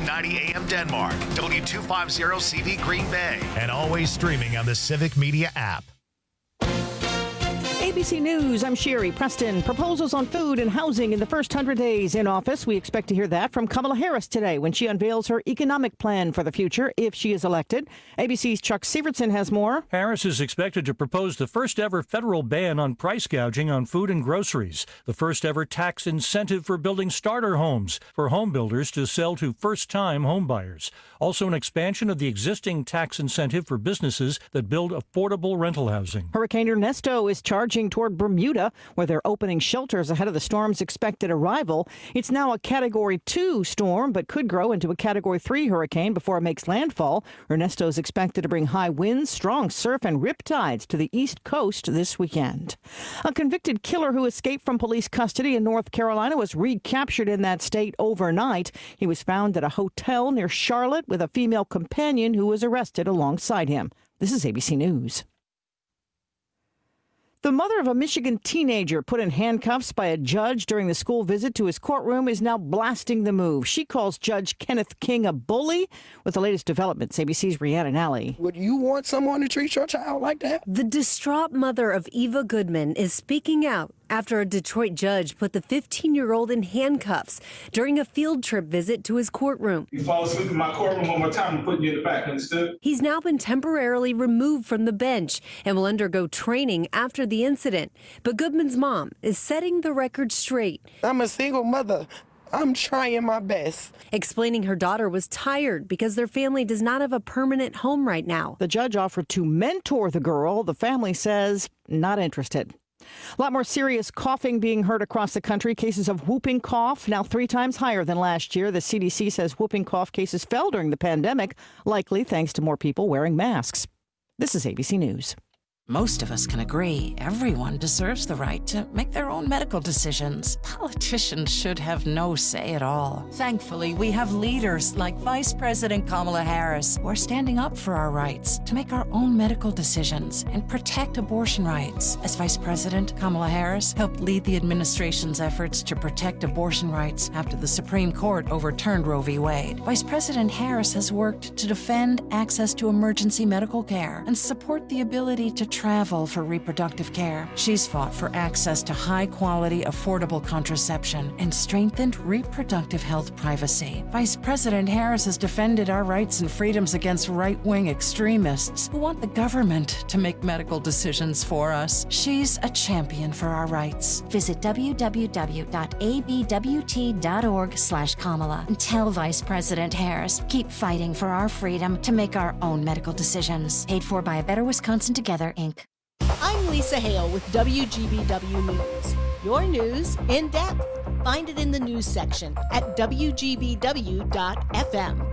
790 AM Denmark, W250 CV Green Bay, and always streaming on the Civic Media app. ABC News, I'm Sherry Preston. Proposals on food and housing in the first 100 days in office. We expect to hear that from Kamala Harris today when she unveils her economic plan for the future if she is elected. ABC's Chuck Severson has more. Harris is expected to propose the first ever federal ban on price gouging on food and groceries, the first ever tax incentive for building starter homes for home builders to sell to first-time home buyers. Also an expansion of the existing tax incentive for businesses that build affordable rental housing. Hurricane Ernesto is charging toward Bermuda, where they're opening shelters ahead of the storm's expected arrival. It's now a Category 2 storm, but could grow into a Category 3 hurricane before it makes landfall. Ernesto is expected to bring high winds, strong surf, and riptides to the East Coast this weekend. A convicted killer who escaped from police custody in North Carolina was recaptured in that state overnight. He was found at a hotel near Charlotte with a female companion who was arrested alongside him. This is ABC News. The mother of a Michigan teenager put in handcuffs by a judge during the school visit to his courtroom is now blasting the move. She calls Judge Kenneth King a bully. With the latest developments, ABC's Rhiannon Alley. Would you want someone to treat your child like that? The distraught mother of Eva Goodman is speaking out after a Detroit judge put the 15-year-old in handcuffs during a field trip visit to his courtroom. You fall asleep in my courtroom one more time, I'm putting you in the back, understood? He's now been temporarily removed from the bench and will undergo training after the incident. But Goodman's mom is setting the record straight. I'm a single mother. I'm trying my best. Explaining her daughter was tired because their family does not have a permanent home right now. The judge offered to mentor the girl. The family says not interested. A lot more serious coughing being heard across the country. Cases of whooping cough now 3 times higher than last year. The CDC says whooping cough cases fell during the pandemic, likely thanks to more people wearing masks. This is ABC News. Most of us can agree everyone deserves the right to make their own medical decisions. Politicians should have no say at all. Thankfully, we have leaders like Vice President Kamala Harris who are standing up for our rights to make our own medical decisions and protect abortion rights. As Vice President, Kamala Harris helped lead the administration's efforts to protect abortion rights after the Supreme Court overturned Roe v. Wade. Vice President Harris has worked to defend access to emergency medical care and support the ability to travel for reproductive care. She's fought for access to high-quality, affordable contraception and strengthened reproductive health privacy. Vice President Harris has defended our rights and freedoms against right-wing extremists who want the government to make medical decisions for us. She's a champion for our rights. Visit www.abwt.org/Kamala and tell Vice President Harris, keep fighting for our freedom to make our own medical decisions. Paid for by A Better Wisconsin Together, Inc. I'm Lisa Hale with WGBW News. Your news in depth. Find it in the news section at WGBW.FM.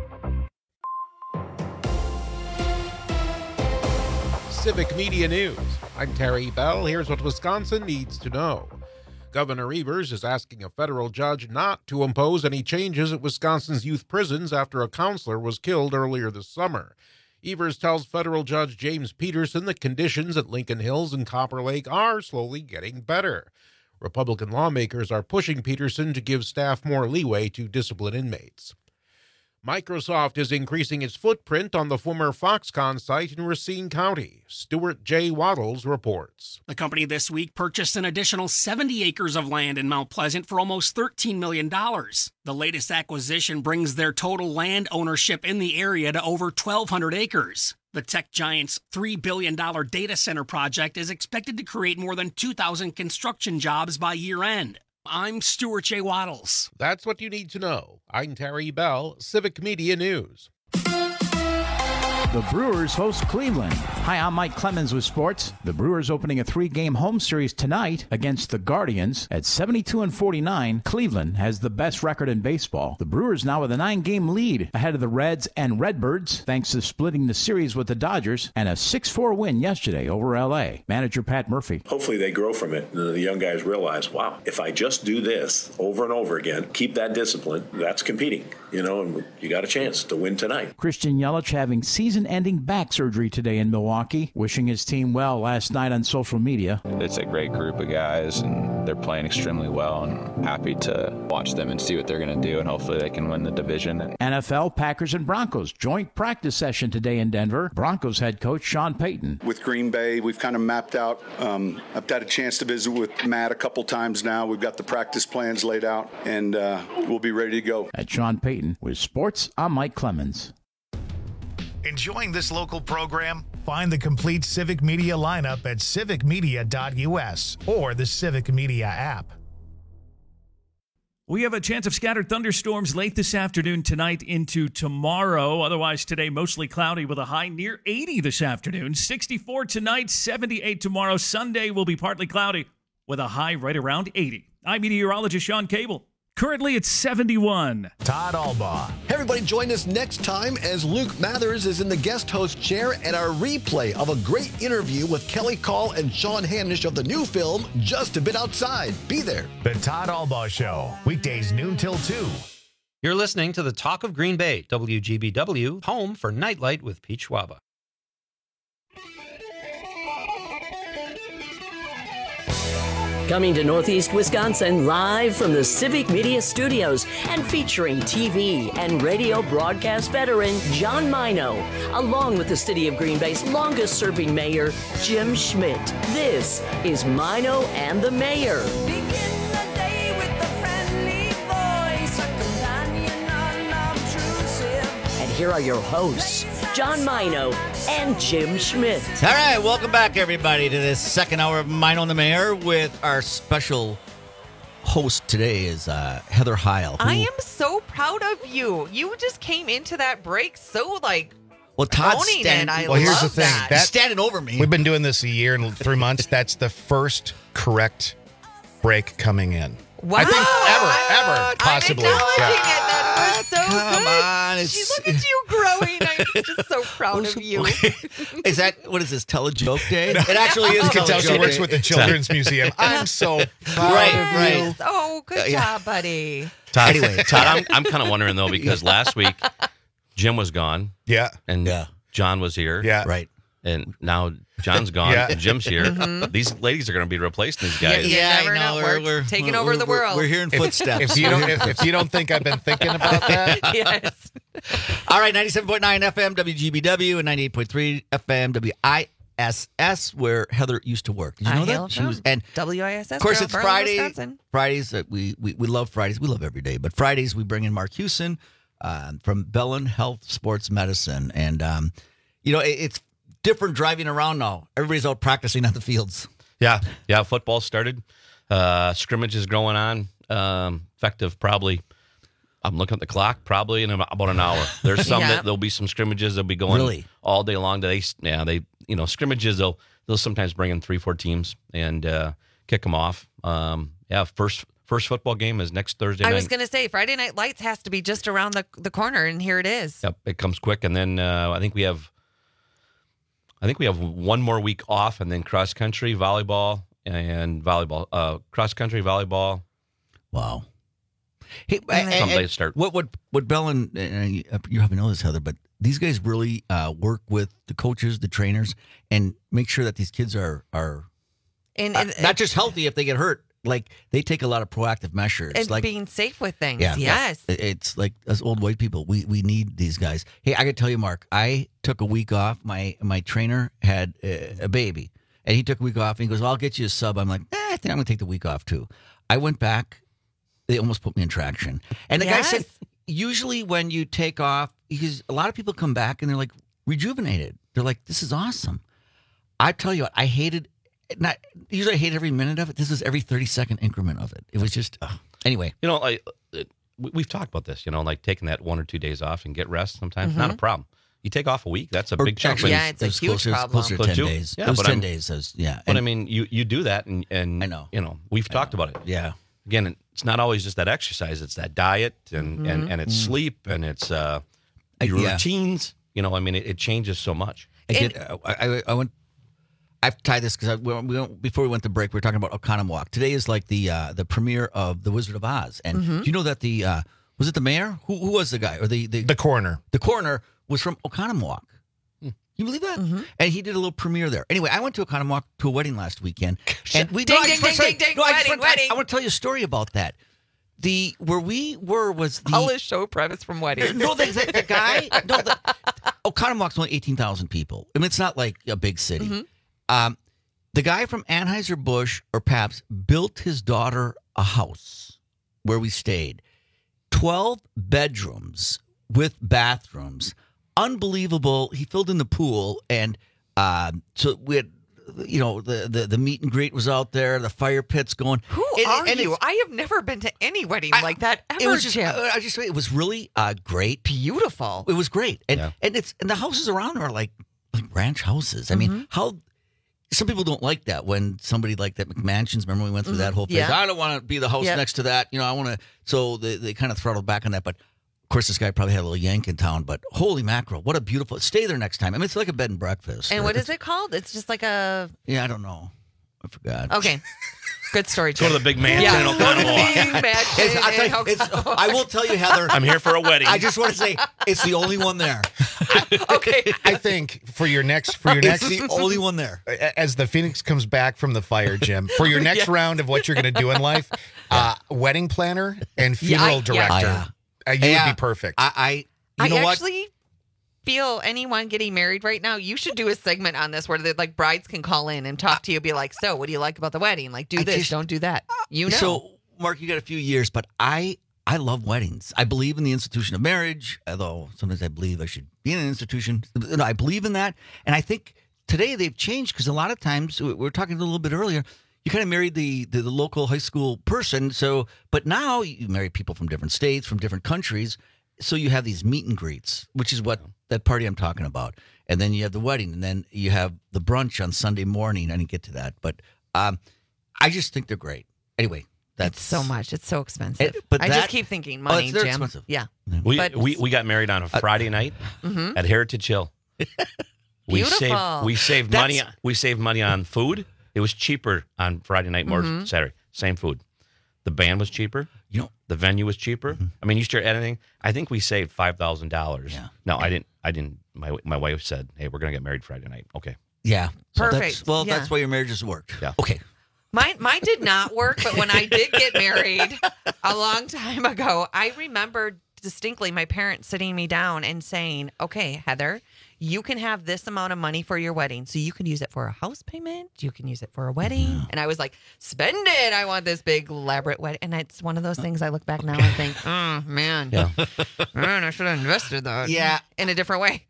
Civic Media News. I'm Terry Bell. Here's what Wisconsin needs to know. Governor Evers is asking a federal judge not to impose any changes at Wisconsin's youth prisons after a counselor was killed earlier this summer. Evers tells federal judge James Peterson that conditions at Lincoln Hills and Copper Lake are slowly getting better. Republican lawmakers are pushing Peterson to give staff more leeway to discipline inmates. Microsoft is increasing its footprint on the former Foxconn site in Racine County. Stuart J. Waddles reports. The company this week purchased an additional 70 acres of land in Mount Pleasant for almost $13 million. The latest acquisition brings their total land ownership in the area to over 1,200 acres. The tech giant's $3 billion data center project is expected to create more than 2,000 construction jobs by year-end. I'm Stuart J. Waddles. That's what you need to know. I'm Terry Bell, Civic Media News. The Brewers host Cleveland. Hi, I'm Mike Clemens with sports. The Brewers opening a 3-game home series tonight against the Guardians. At 72-49, Cleveland has the best record in baseball. The Brewers now with a 9-game lead ahead of the Reds and Redbirds, thanks to splitting the series with the Dodgers, and a 6-4 win yesterday over L.A. Manager Pat Murphy. Hopefully they grow from it. The young guys realize, wow, if I just do this over and over again, keep that discipline, that's competing, and you got a chance to win tonight. Christian Yelich having season-ending back surgery today in Milwaukee, wishing his team well last night on social media. It's a great group of guys, and they're playing extremely well, and happy to watch them and see what they're going to do, and hopefully they can win the division. NFL, Packers, and Broncos joint practice session today in Denver. Broncos head coach Sean Payton. With Green Bay, we've kind of mapped out. I've had a chance to visit with Matt a couple times now. We've got the practice plans laid out, and we'll be ready to go. At Sean Payton with Sports, I'm Mike Clemens. Enjoying this local program? Find the complete Civic Media lineup at civicmedia.us or the Civic Media app. We have a chance of scattered thunderstorms late this afternoon, tonight into tomorrow. Otherwise, today, mostly cloudy with a high near 80 this afternoon. 64 tonight, 78 tomorrow. Sunday will be partly cloudy with a high right around 80. I'm meteorologist Sean Cable. Currently, it's 71. Todd Albaugh. Hey, everybody, join us next time as Luke Mathers is in the guest host chair and our replay of a great interview with Kelly Call and Sean Hanisch of the new film, Just a Bit Outside. Be there. The Todd Albaugh Show, weekdays noon till 2. You're listening to the Talk of Green Bay, WGBW, home for Nightlight with Pete Schwaba. Coming to Northeast Wisconsin live from the Civic Media Studios and featuring TV and radio broadcast veteran John Mino, along with the City of Green Bay's longest-serving mayor, Jim Schmidt. This is Mino and the Mayor. Begin the day with a friendly voice, a companion unobtrusive. And here are your hosts, John Mino and Jim Schmidt. All right, welcome back, everybody, to this second hour of Mino and the Mayor with our special host today is Heather Heil. I am so proud of you. You just came into that break so, well, Todd's owning standing, it. I Well, here's the love thing. that. standing over me. We've been doing this a year and 3 months. That's the first correct break coming in. Wow. I think ever, possibly. I'm acknowledging it. That was so Come good. on, Look at you growing. I'm just so proud of you. Is that, what is this, Tell a Joke Day? It actually is You can tell Tell a she Joke works Day. with the Children's Museum. I'm so proud of you. Oh, good job, buddy. Todd, anyway, Todd, I'm kind of wondering, though, because last week Jim was gone. Yeah. And John was here. Yeah. Right. And now John's gone Yeah. and Jim's here. These ladies are going to be replacing these guys. Yeah, never I know. know. We're taking over the world. We're hearing footsteps. If you don't think I've been thinking about that. Yes. All right, 97.9 FM WGBW and 98.3 FM WISS, where Heather used to work. Did you know that? She was, and WISS. of course, it's Burley, Friday. Wisconsin. Fridays, we love Fridays. We love every day, but Fridays we bring in Mark Hewson from Bellin Health Sports Medicine, and it's different driving around now. Everybody's out practicing on the fields. Yeah. Football started. Scrimmage is going on. Effective probably. I'm looking at the clock. Probably in about an hour. There's some that there'll be some scrimmages that'll be going all day long. They scrimmages. They'll sometimes bring in 3-4 teams and kick them off. First football game is next Thursday night. I was going to say Friday Night Lights has to be just around the corner, and here it is. Yep, it comes quick, and then I think we have one more week off, and then cross country, volleyball, cross country, volleyball. Wow. Hey, someday start. What Bellin, you probably know this, Heather, but these guys really work with the coaches, the trainers, and make sure that these kids are not just healthy if they get hurt. Like, they take a lot of proactive measures. And like being safe with things. Yeah. Yes. It's like us old white people. We need these guys. Hey, I got to tell you, Mark, I took a week off. My trainer had a baby, and he took a week off, and he goes, well, I'll get you a sub. I'm like, I think I'm going to take the week off, too. I went back. They almost put me in traction. And the guy said, usually when you take off, because a lot of people come back, and they're like rejuvenated. They're like, this is awesome. I tell you what, I hated usually I hate every minute of it. This was every 30-second increment of it. It was just, anyway. We've talked about this, like taking that 1 or 2 days off and get rest sometimes, not a problem. You take off a week, that's a big chunk. Yeah, it's a huge problem. Closer to 10 days. Yeah, it was 10 days. But I mean, you do that, and I know. We've talked about it. Yeah. Again, it's not always just that exercise. It's that diet, and it's sleep, and it's your routines. It changes so much. I went. I've tied this because before we went to break, we were talking about Oconomowoc. Today is like the premiere of The Wizard of Oz, and do you know that was it the mayor? Who was the guy or the coroner? The coroner was from Oconomowoc. You believe that? And he did a little premiere there. Anyway, I went to a wedding last weekend. And Ding, wedding. I want to tell you a story about that. Where we were was the... All his show premise from weddings. No, the guy... No, Oconomowoc only 18,000 people. I mean, it's not like a big city. The guy from Anheuser-Busch or Pabst built his daughter a house where we stayed. 12 bedrooms with bathrooms. Unbelievable. He filled in the pool, and so we had, the meet and greet was out there, the fire pit's going. Who are you? I have never been to any wedding like that ever. It was just, it was really great. Beautiful. It was great. And the houses around are like ranch houses. I mean, some people don't like that when somebody like that McMansions, remember we went through that whole thing. I don't want to be the house next to that. I want to. So they kind of throttled back on that. But of course, this guy probably had a little yank in town. But holy mackerel, what a beautiful. Stay there next time. I mean, it's like a bed and breakfast. And what is it called? It's just like a. Yeah, I don't know. I forgot. Okay. Good story, Go to the big mansion in Oconomowoc. I will tell you, Heather. I'm here for a wedding. I just want to say it's the only one there. Okay. I think for your next, it's the only one there. As the Phoenix comes back from the fire, Jim, for your next round of what you're going to do in life, wedding planner and funeral director, you would be perfect. I actually feel anyone getting married right now, you should do a segment on this where brides can call in and talk to you, be like, so what do you like about the wedding? Like, do this, don't do that. So, Mark, you got a few years, but I love weddings. I believe in the institution of marriage, although sometimes I believe I should be in an institution. I believe in that. And I think today they've changed because a lot of times, we were talking a little bit earlier, you kind of married the local high school person. So, but now you marry people from different states, from different countries. So you have these meet and greets, which is what that party I'm talking about. And then you have the wedding, and then you have the brunch on Sunday morning. I didn't get to that, but I just think they're great. Anyway, that's so much. It's so expensive. I just keep thinking money, they're Jim. expensive. Yeah. We got married on a Friday night at Heritage Hill. Beautiful. We saved money. We saved money on food. It was cheaper on Friday night, more Saturday. Same food. The band was cheaper. The venue was cheaper. I mean, you start anything. I think we saved $5,000. Yeah. No, I didn't. My wife said, "Hey, we're gonna get married Friday night." Okay. Yeah. Perfect. That's why your marriages worked. Yeah. Okay. Mine did not work, but when I did get married a long time ago, I remember distinctly my parents sitting me down and saying, "Okay, Heather, you can have this amount of money for your wedding. So you can use it for a house payment. You can use it for a wedding." Yeah. And I was like, spend it. I want this big elaborate wedding. And it's one of those things I look back now and think, oh, man. Yeah. Man, I should have invested that in a different way.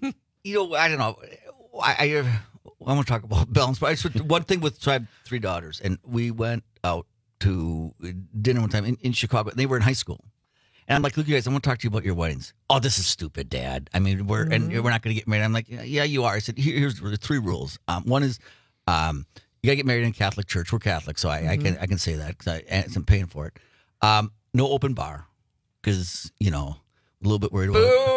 I don't know. I want to talk about balance. But one thing so I have 3 daughters, and we went out to dinner one time in Chicago. And they were in high school. And I'm like, look, you guys, I want to talk to you about your weddings. Oh, this is stupid, Dad. I mean, we're not going to get married. I'm like, yeah, you are. I said, here's the 3 rules. One is you got to get married in a Catholic church. We're Catholic, so I can say that because I'm paying for it. No open bar because, a little bit worried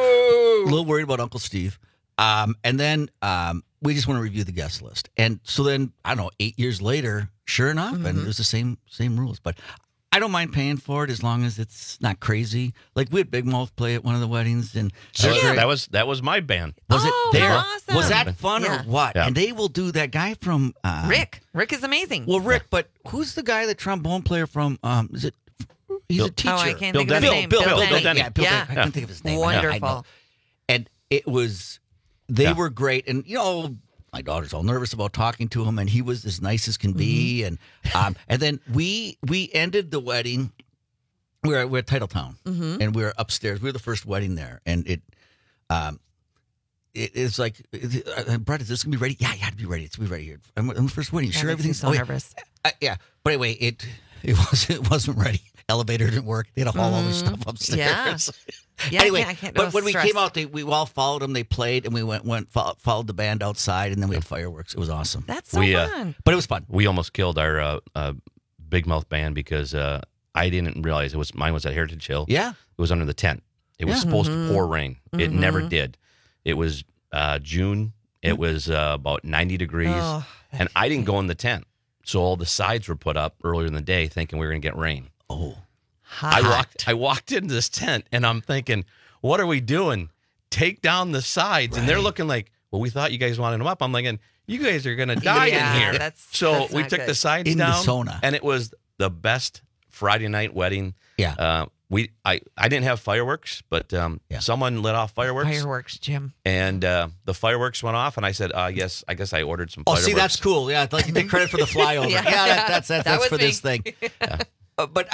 about Uncle Steve. And then we just want to review the guest list. And so then, I don't know, 8 years later, sure enough, and it was the same rules. But I don't mind paying for it as long as it's not crazy. Like we had Big Mouth play at one of the weddings, and that was my band. Was it there? Awesome. Was that fun or what? Yeah. And they will do that guy from Rick. Rick is amazing. Well, Rick, but who's the guy, the trombone player from? Is it? He's a teacher. Oh, I can't think of his name. Bill Denny. Yeah, I can't think of his name. Wonderful. And it was. They were great, and my daughter's all nervous about talking to him, and he was as nice as can be. And then we ended the wedding. We're at Titletown, and we were upstairs. We were the first wedding there, and it's like, Brett, is this gonna be ready? Yeah, you have to be ready. It's gonna be ready here. I'm the first wedding. Sure, everything's so nervous. Yeah, but anyway, it wasn't ready. Elevator didn't work. They had to haul all their stuff upstairs. Yeah. Anyway, I can't but when we came out, we all followed them. They played, and we followed the band outside, and then we had fireworks. It was awesome. That's so fun. But it was fun. We almost killed our Big Mouth band because I didn't realize mine was at Heritage Hill. Yeah, it was under the tent. It was supposed to pour rain. It never did. It was June. It was about 90 degrees, and I didn't go in the tent. So all the sides were put up earlier in the day, thinking we were going to get rain. Oh. Hot. I walked into this tent and I'm thinking, what are we doing? Take down the sides. Right. And they're looking like, well, we thought you guys wanted them up. I'm thinking, you guys are going to die in here. So we took the signs In the down, sauna. and it was the best Friday night wedding. Yeah. I didn't have fireworks, but someone lit off fireworks. Fireworks, Jim. And the fireworks went off, and I said, yes, I guess I ordered some fireworks. See, that's cool. Yeah, like you take credit for the flyover. That's was for me. this thing. But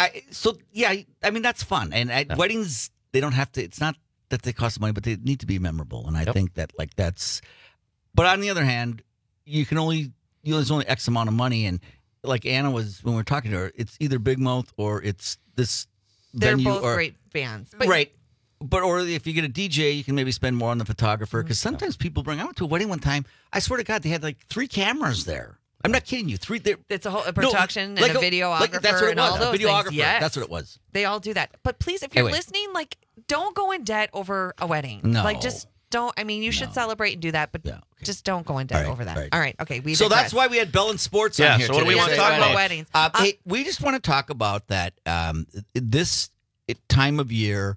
I mean, that's fun. And weddings, they don't have to. It's not that they cost money, but they need to be memorable. And I think that that's. But on the other hand, there's only X amount of money, and like Anna was when we were talking to her, it's either Big Mouth or it's this. They're venue both great bands, right? But or if you get a DJ, you can maybe spend more on the photographer because sometimes people bring. I went to a wedding one time. I swear to God, they had like 3 cameras there. I'm not kidding you. 3. It's a whole production and a videographer that's what it and all was. those A videographer. things. Yes. That's what it was. They all do that. But please, if you're Anyway. listening, like, don't go in debt over a wedding. No. Like, just don't. I mean, you should celebrate and do that, but just don't go in debt over that. All right. Okay. So that's why we had Bell and Sports on here so what do we today. want to talk about? Weddings. Hey, we just want to talk about that. This time of year,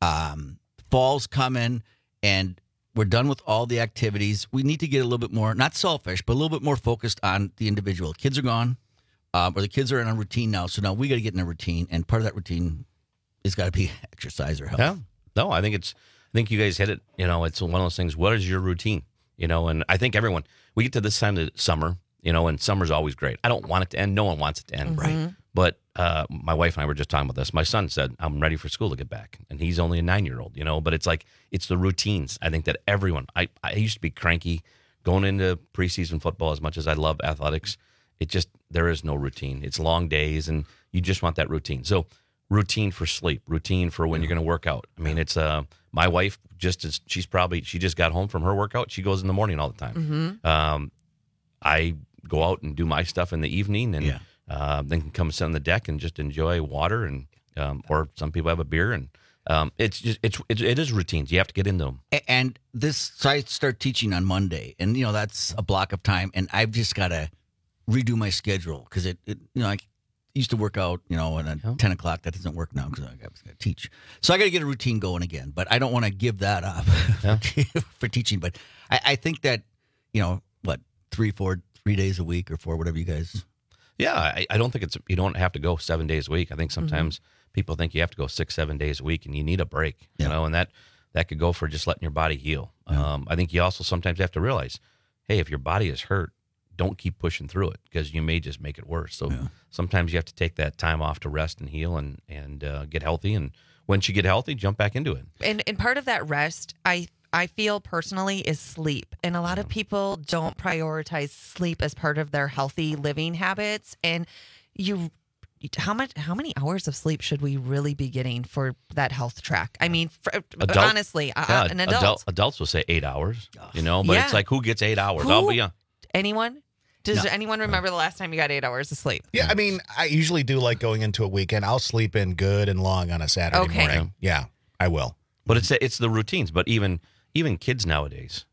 fall's coming, and we're done with all the activities. We need to get a little bit more, not selfish, but a little bit more focused on the individual. Kids are gone, or the kids are in a routine now. So now we got to get in a routine, and part of that routine has got to be exercise or health. Yeah. No, I think you guys hit it. It's one of those things. What is your routine? And I think everyone, we get to this time of summer, and summer's always great. I don't want it to end. No one wants it to end. Right. But my wife and I were just talking about this. My son said, I'm ready for school to get back. And he's only a 9-year-old, but it's like, it's the routines. I think that everyone, I used to be cranky going into preseason football as much as I love athletics. There is no routine. It's long days and you just want that routine. So routine for sleep, routine for when you're going to work out. I mean, it's my wife, she just got home from her workout. She goes in the morning all the time. I go out and do my stuff in the evening and then can come sit on the deck and just enjoy water and or some people have a beer and it is routines. You have to get into them. And so I start teaching on Monday, and that's a block of time, and I've just got to redo my schedule because I used to work out, and at 10 o'clock that doesn't work now because I got to teach. So I got to get a routine going again, but I don't want to give that up for teaching. But I think that 3 days a week or 4, whatever you guys. Yeah, I don't think you don't have to go 7 days a week. I think sometimes people think you have to go 6-7 days a week and you need a break, and that could go for just letting your body heal. I think you also sometimes have to realize, hey, if your body is hurt, don't keep pushing through it because you may just make it worse. So sometimes you have to take that time off to rest and heal and get healthy. And once you get healthy, jump back into it. And part of that rest, I feel personally is sleep. And a lot of people don't prioritize sleep as part of their healthy living habits. And how many hours of sleep should we really be getting for that health track? I mean, honestly, an adult. Adults will say 8 hours, but it's like, who gets 8 hours? Anyone? Does anyone remember the last time you got 8 hours of sleep? Yeah, I mean, I usually do like going into a weekend. I'll sleep in good and long on a Saturday morning. Yeah, I will. But it's the routines. But even kids nowadays,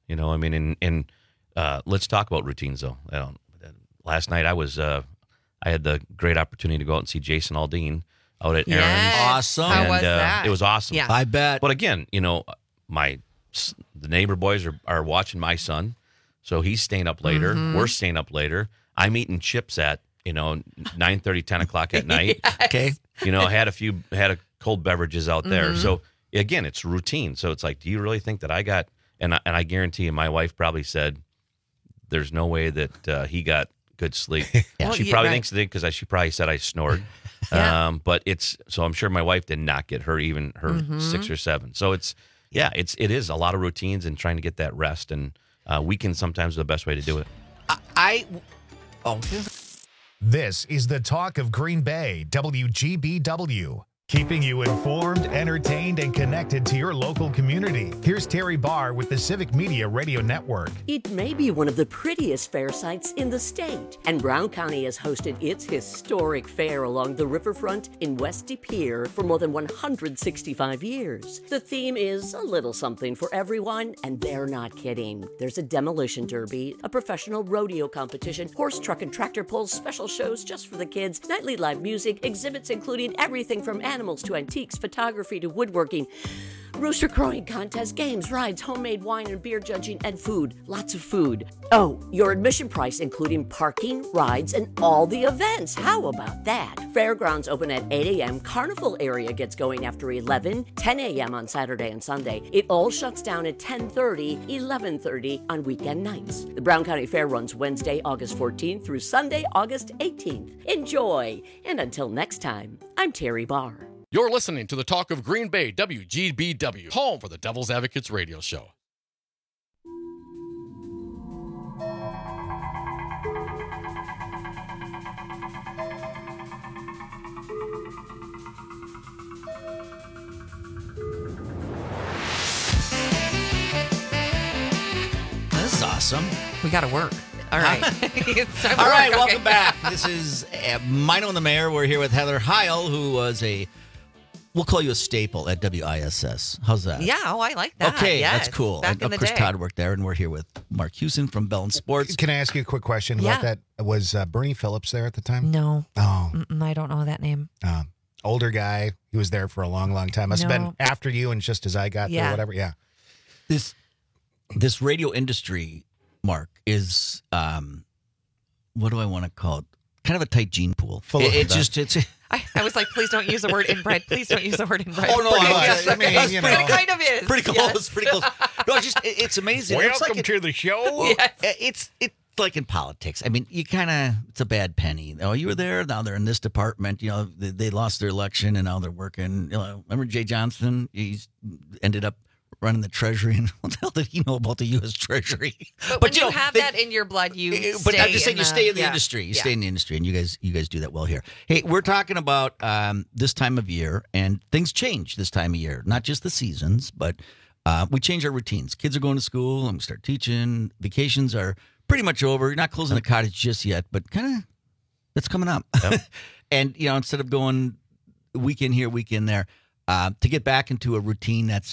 let's talk about routines though. Last night I had the great opportunity to go out and see Jason Aldean out at Aaron's. Awesome. How was that? It was awesome. Yeah. I bet. But again, the neighbor boys are watching my son, so he's staying up later. We're staying up later. I'm eating chips at 9:30, 10 o'clock at night. Yes. Okay. I had a cold beverages out there. So again, it's routine. So it's like, do you really think that I got? And I guarantee you, my wife probably said, "There's no way that he got good sleep." Well, she probably thinks it did because she probably said I snored. But so I'm sure my wife did not get her 6 or 7. So it is a lot of routines and trying to get that rest, and weekends sometimes are the best way to do it. This is the talk of Green Bay, WGBW. Keeping you informed, entertained, and connected to your local community. Here's Terry Barr with the Civic Media Radio Network. It may be one of the prettiest fair sites in the state, and Brown County has hosted its historic fair along the riverfront in West De Pere for more than 165 years. The theme is a little something for everyone, and they're not kidding. There's a demolition derby, a professional rodeo competition, horse, truck, and tractor pulls, special shows just for the kids, nightly live music, exhibits including everything from animals to antiques, photography to woodworking. Rooster crowing contest, games, rides, homemade wine and beer judging, and food. Lots of food. Oh, your admission price including parking, rides, and all the events. How about that? Fairgrounds open at 8 a.m. Carnival area gets going after 11, 10 a.m. on Saturday and Sunday. It all shuts down at 10:30, 11:30 on weekend nights. The Brown County Fair runs Wednesday, August 14th through Sunday, August 18th. Enjoy! And until next time, I'm Terry Barr. You're listening to the Talk of Green Bay, WGBW, home for the Devil's Advocates radio show. This is awesome. We got to work. All right. It's time to All right, work, welcome okay. back. This is Mino and the Mayor. We're here with Heather Heil, who was we'll call you a staple at WISS. How's that? Yeah, I like that. Okay, yes. that's cool. Back in the Chris day. Todd worked there, and we're here with Mark Hewson from Bell and Sports. Can I ask you a quick question about that? Was Bernie Phillips there at the time? No. Oh. I don't know that name. Older guy. He was there for a long, long time. Must have been No. after you and just as I got there, whatever. Yeah. This radio industry, Mark, is what do I want to call it? Kind of a tight gene pool. I was like, please don't use the word inbred. Please don't use the word inbred. Oh, no, Yes, I okay. mean, you know. It kind of is. Pretty close, yes. pretty close. No, it's amazing. Welcome to the show. Yes. It's like in politics. I mean, it's a bad penny. Oh, you were there. Now they're in this department. You know, they lost their election and now they're working. You know, remember Jay Johnson? He's ended up running the Treasury, and what the hell did he know about the U.S. Treasury? But when you have that in your blood, you But stay I'm just saying, you stay in the yeah. industry. You Yeah. stay in the industry, and you guys do that well here. Hey, we're talking about this time of year, and things change this time of year. Not just the seasons, but we change our routines. Kids are going to school. I'm going to start teaching. Vacations are pretty much over. You're not closing the cottage just yet, but kind of that's coming up. Yep. And you know, instead of going weekend here, weekend there, to get back into a routine that's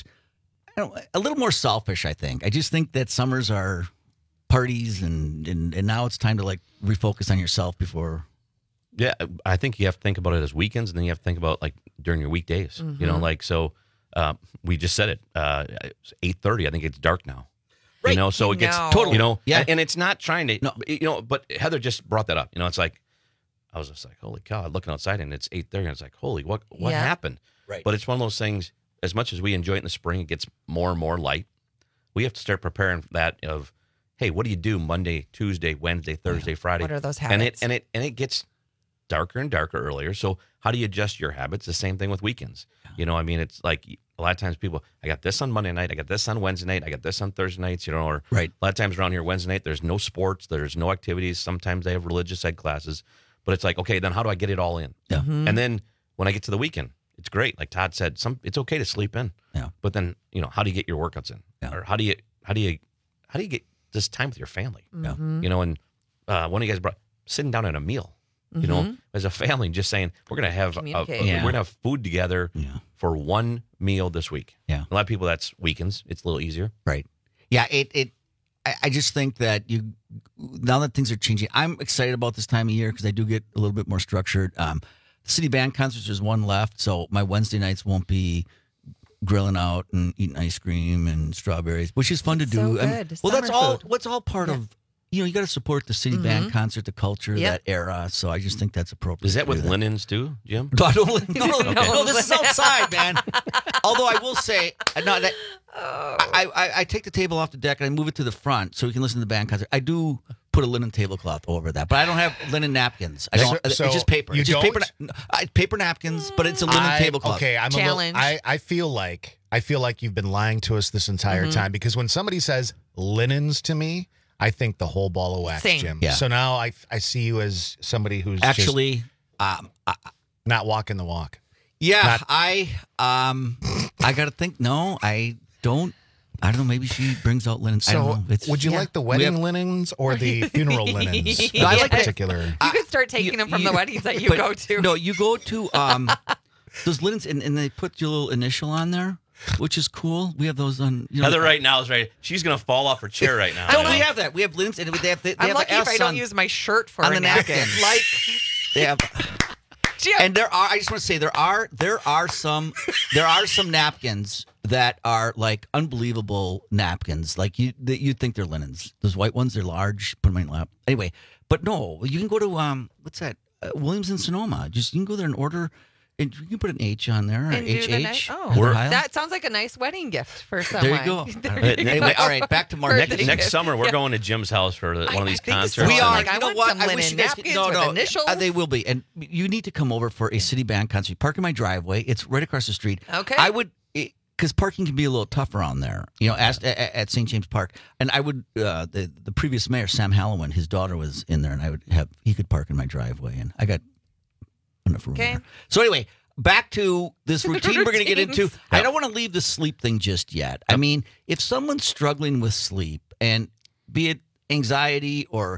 a little more selfish, I think. I just think that summers are parties, and now it's time to like refocus on yourself before. Yeah, I think you have to think about it as weekends, and then you have to think about like during your weekdays. You know, like so. We just said it. It's 8:30. I think it's dark now. Right. You know, so it gets Totally. You know, Yeah. and it's not trying to. You know, but Heather just brought that up. You know, it's like I was just like, holy cow! Looking outside, and it's 8:30, and it's like, holy, what Yeah. happened? Right. But it's one of those things. As much as we enjoy it in the spring, it gets more and more light. We have to start preparing for that. Of, hey, what do you do Monday, Tuesday, Wednesday, Thursday, Friday? What are those And habits? it gets darker and darker earlier. So how do you adjust your habits? The same thing with weekends. You know, I mean, it's like a lot of times people, I got this on Monday night, I got this on Wednesday night, I got this on Thursday nights, you know, or right. A lot of times around here, Wednesday night, there's no sports, there's no activities. Sometimes they have religious ed classes, but it's like, okay, then how do I get it all in? Yeah. Mm-hmm. And then when I get to the weekend, it's great. Like Todd said, it's okay to sleep in. Yeah. But then, you know, how do you get your workouts in? Yeah. Or how do you get this time with your family? Yeah. You know, and one of you guys brought sitting down at a meal. You know, as a family, just saying we're gonna have Communicate. we're gonna have food together for one meal this week. Yeah. A lot of people that's weekends. It's a little easier. Right. Yeah. I just think that now that things are changing, I'm excited about this time of year because I do get a little bit more structured. The city band concerts, there's one left, so my Wednesday nights won't be grilling out and eating ice cream and strawberries, which is fun to do. So I mean, good. well, that's Summer all. food. What's all part of. You know, you got to support the city band concert, the culture, Yep. that era. So I just think that's appropriate. Is that to with do linens too, Jim? No, no, Okay. this is outside, man. Although I will say, I take the table off the deck and I move it to the front so we can listen to the band concert. I do put a linen tablecloth over that, but I don't have linen napkins. I don't. So it's just paper. you It's just don't? paper napkins, but it's a linen tablecloth. Okay, I'm Challenge. I feel like you've been lying to us this entire time because when somebody says linens to me, I think the whole ball of wax, Same. Jim. Yeah. So now I see you as somebody who's Actually, just not walking the walk. yeah, Not- I got to think. No, I don't. I don't know. Maybe she brings out linens. I don't So know. It's, would you Yeah. like the wedding linens or the funeral linens? No, I in like the- particular. You could start taking them from the weddings that you but go to. No, you go to those linens, and they put your little initial on there, which is cool. We have those on. You know, Heather right now is ready. She's gonna fall off her chair right now. No, you know? we have that. We have linens, and they have. They I'm have lucky a if S I don't on, use my shirt for on a the napkin. napkin. Like, They have. Jim, And there are. I just want to say there are some napkins that are like unbelievable napkins. Like you'd think they're linens. Those white ones, they're large. Put them in your lap. Anyway, but no, you can go to what's that? Williams and Sonoma. You can go there and order. And you can put an H on there. And do the HH. that sounds like a nice wedding gift for someone. There you go. Anyway, all right, back to Mark. Next summer, we're going to Jim's house for one of these concerts. We are. Like, I want some linen napkins with initials. They will be. And you need to come over for a city band concert. Park in my driveway. It's right across the street. Okay. I would, because parking can be a little tough around there, at St. James Park. And I would, the previous mayor, Sam Halliwell, his daughter was in there, and he could park in my driveway. And I got enough room there. So anyway, back to this routine we're going to get into. I don't want to leave the sleep thing just yet. I mean, if someone's struggling with sleep, and be it anxiety or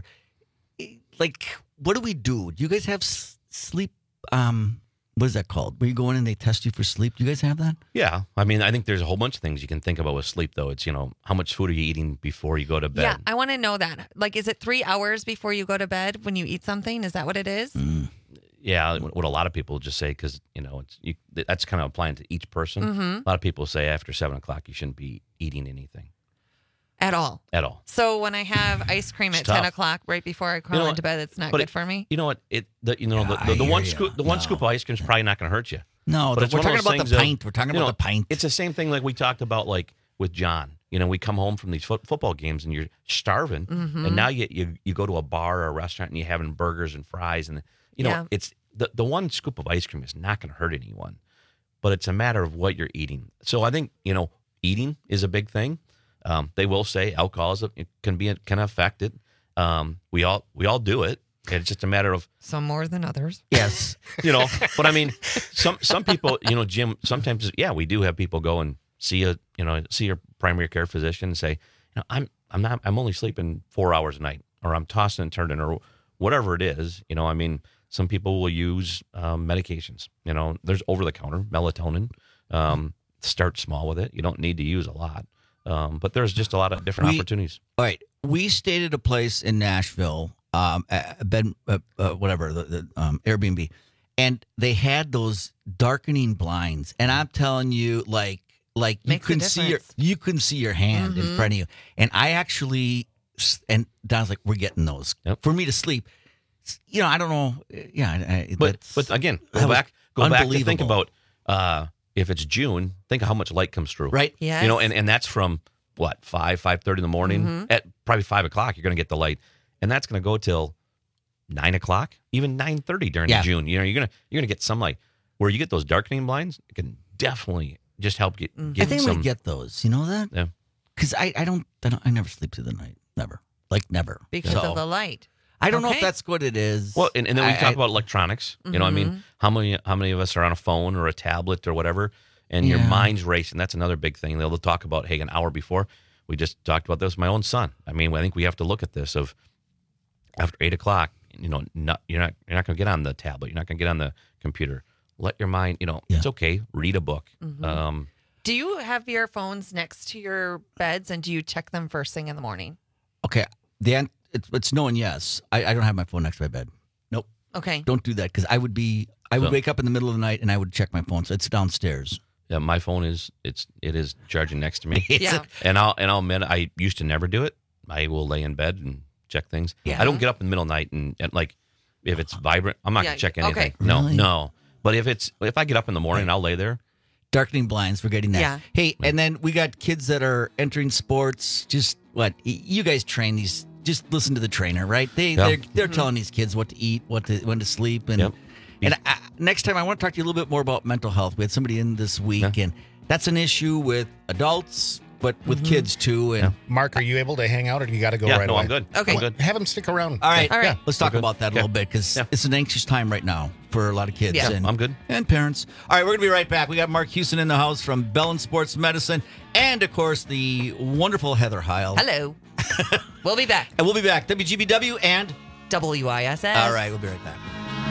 like, what do we do? Do you guys have sleep? What is that called? Where you go in and they test you for sleep? Do you guys have that? Yeah. I mean, I think there's a whole bunch of things you can think about with sleep, though. It's, how much food are you eating before you go to bed? Yeah, I want to know that. Like, is it 3 hours before you go to bed when you eat something? Is that what it is? Yeah, what a lot of people just say, because, that's kind of applying to each person. A lot of people say after 7 o'clock, you shouldn't be eating anything. At all? At all. So when I have ice cream at 10 o'clock right before I crawl into bed, it's not good for me? You know what? The one scoop of ice cream is probably not going to hurt you. No, but we're talking about the pint. We're talking about the pint. It's the same thing like we talked about like with John. We come home from these football games and you're starving, and now you go to a bar or a restaurant and you're having burgers and fries, and it's the one scoop of ice cream is not going to hurt anyone, but it's a matter of what you're eating. So I think eating is a big thing. They will say alcohol can affect it. We all do it. It's just a matter of some more than others. Yes, But I mean, some people, Jim. Sometimes, we do have people go and see your primary care physician and say, I'm only sleeping 4 hours a night, or I'm tossing and turning, or whatever it is. I mean, some people will use medications. There's over the counter melatonin. Start small with it. You don't need to use a lot. But there's just a lot of different opportunities. All right. We stayed at a place in Nashville, Airbnb, and they had those darkening blinds. And I'm telling you, like you couldn't see your hand in front of you. And I actually, and Don's like, we're getting those for me to sleep. I don't know. Yeah. But again, go back to think about, if it's June, think of how much light comes through. Right. Yes. And that's from what, 5:30 in the morning? At probably 5 o'clock, you're going to get the light. And that's going to go till 9 o'clock, even 9:30 during June. You're going to get some light. Where you get those darkening blinds, it can definitely just help get I think some. we get those. You know that? Yeah. Because I never sleep through the night. Never. Like never. Because of the light. I don't know if that's what it is. Well, and then we talk about electronics. I mean, how many of us are on a phone or a tablet or whatever, and your mind's racing? That's another big thing. They'll talk about, hey, an hour before. We just talked about this with my own son. I mean, I think we have to look at this of after 8 o'clock. You're not going to get on the tablet. You're not going to get on the computer. Let your mind. It's okay. Read a book. Do you have your phones next to your beds, and do you check them first thing in the morning? Okay. It's no and yes. I don't have my phone next to my bed. Nope. Okay. Don't do that, because I would wake up in the middle of the night and I would check my phone. So it's downstairs. Yeah, my phone is charging next to me. Yeah. And I'll admit, I used to never do it. I will lay in bed and check things. Yeah. I don't get up in the middle of the night and like if it's vibrant, I'm not gonna check anything. Okay. No. But if I get up in the morning, I'll lay there. Darkening blinds, we're getting that. Yeah. Hey, and then we got kids that are entering sports. Just what you guys train these. Just listen to the trainer, right? They're telling these kids what to eat, when to sleep, and next time I want to talk to you a little bit more about mental health. We had somebody in this week, and that's an issue with adults, but with kids too. And Mark, are you able to hang out, or do you got to go right away? I'm good. Okay. I'm good. Have him stick around. All right. Yeah. Let's talk about that a little bit, because it's an anxious time right now for a lot of kids. Yeah. And I'm good. And parents. All right, we're going to be right back. We got Mark Houston in the house from Bellin Sports Medicine, and of course the wonderful Heather Heil. Hello. We'll be back. And we'll be back. WGBW and WISS. All right, we'll be right back.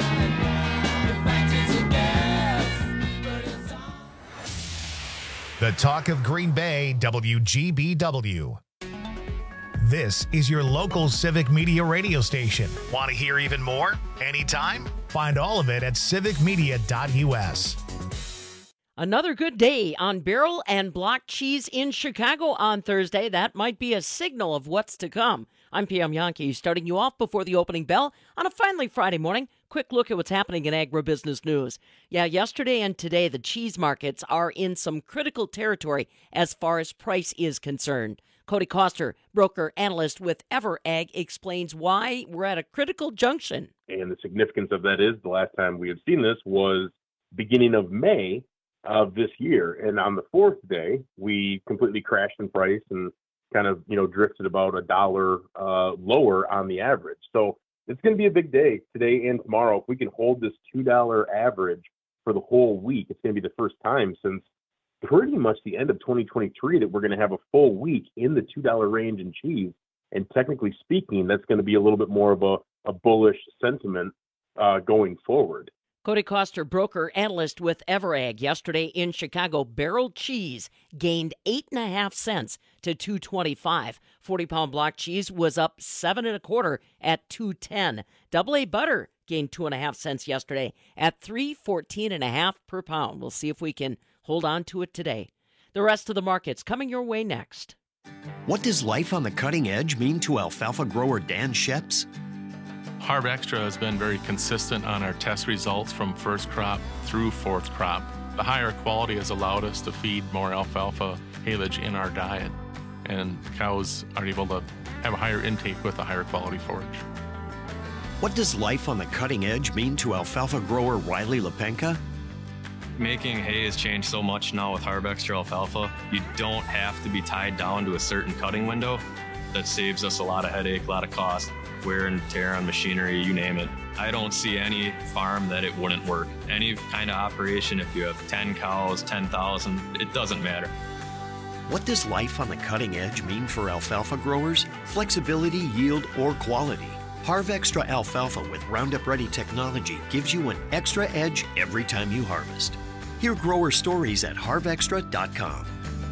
The talk of Green Bay, WGBW. This is your local civic media radio station. Want to hear even more? Anytime? Find all of it at civicmedia.us. Another good day on barrel and block cheese in Chicago on Thursday. That might be a signal of what's to come. I'm PM Yankee, starting you off before the opening bell on a finally Friday morning. Quick look at what's happening in agribusiness news. Yeah, yesterday and today, the cheese markets are in some critical territory as far as price is concerned. Cody Koster, broker analyst with EverAg, explains why we're at a critical junction. And the significance of that is the last time we had seen this was beginning of May of this year. And on the fourth day, we completely crashed in price and kind of, drifted about $1 lower on the average. So it's going to be a big day today and tomorrow. If we can hold this $2 average for the whole week, it's going to be the first time since pretty much the end of 2023 that we're going to have a full week in the $2 range in cheese. And technically speaking, that's going to be a little bit more of a bullish sentiment going forward. Cody Koster, broker analyst with EverAg. Yesterday in Chicago, barrel cheese gained 8.5 cents to $2.25. 40-pound block cheese was up 7 1/4 at $2.10. AA butter gained 2.5 cents yesterday at $3.14 per pound. We'll see if we can hold on to it today. The rest of the markets coming your way next. What does life on the cutting edge mean to alfalfa grower Dan Sheps? Harv Extra has been very consistent on our test results from first crop through fourth crop. The higher quality has allowed us to feed more alfalfa haylage in our diet, and cows are able to have a higher intake with a higher quality forage. What does life on the cutting edge mean to alfalfa grower Riley Lepenka? Making hay has changed so much now with Harv Extra alfalfa. You don't have to be tied down to a certain cutting window. That saves us a lot of headache, a lot of cost, wear and tear on machinery, you name it. I don't see any farm that it wouldn't work. Any kind of operation, if you have 10 cows, 10,000, it doesn't matter. What does life on the cutting edge mean for alfalfa growers? Flexibility, yield, or quality. Harv Extra alfalfa with Roundup Ready technology gives you an extra edge every time you harvest. Hear grower stories at harvextra.com.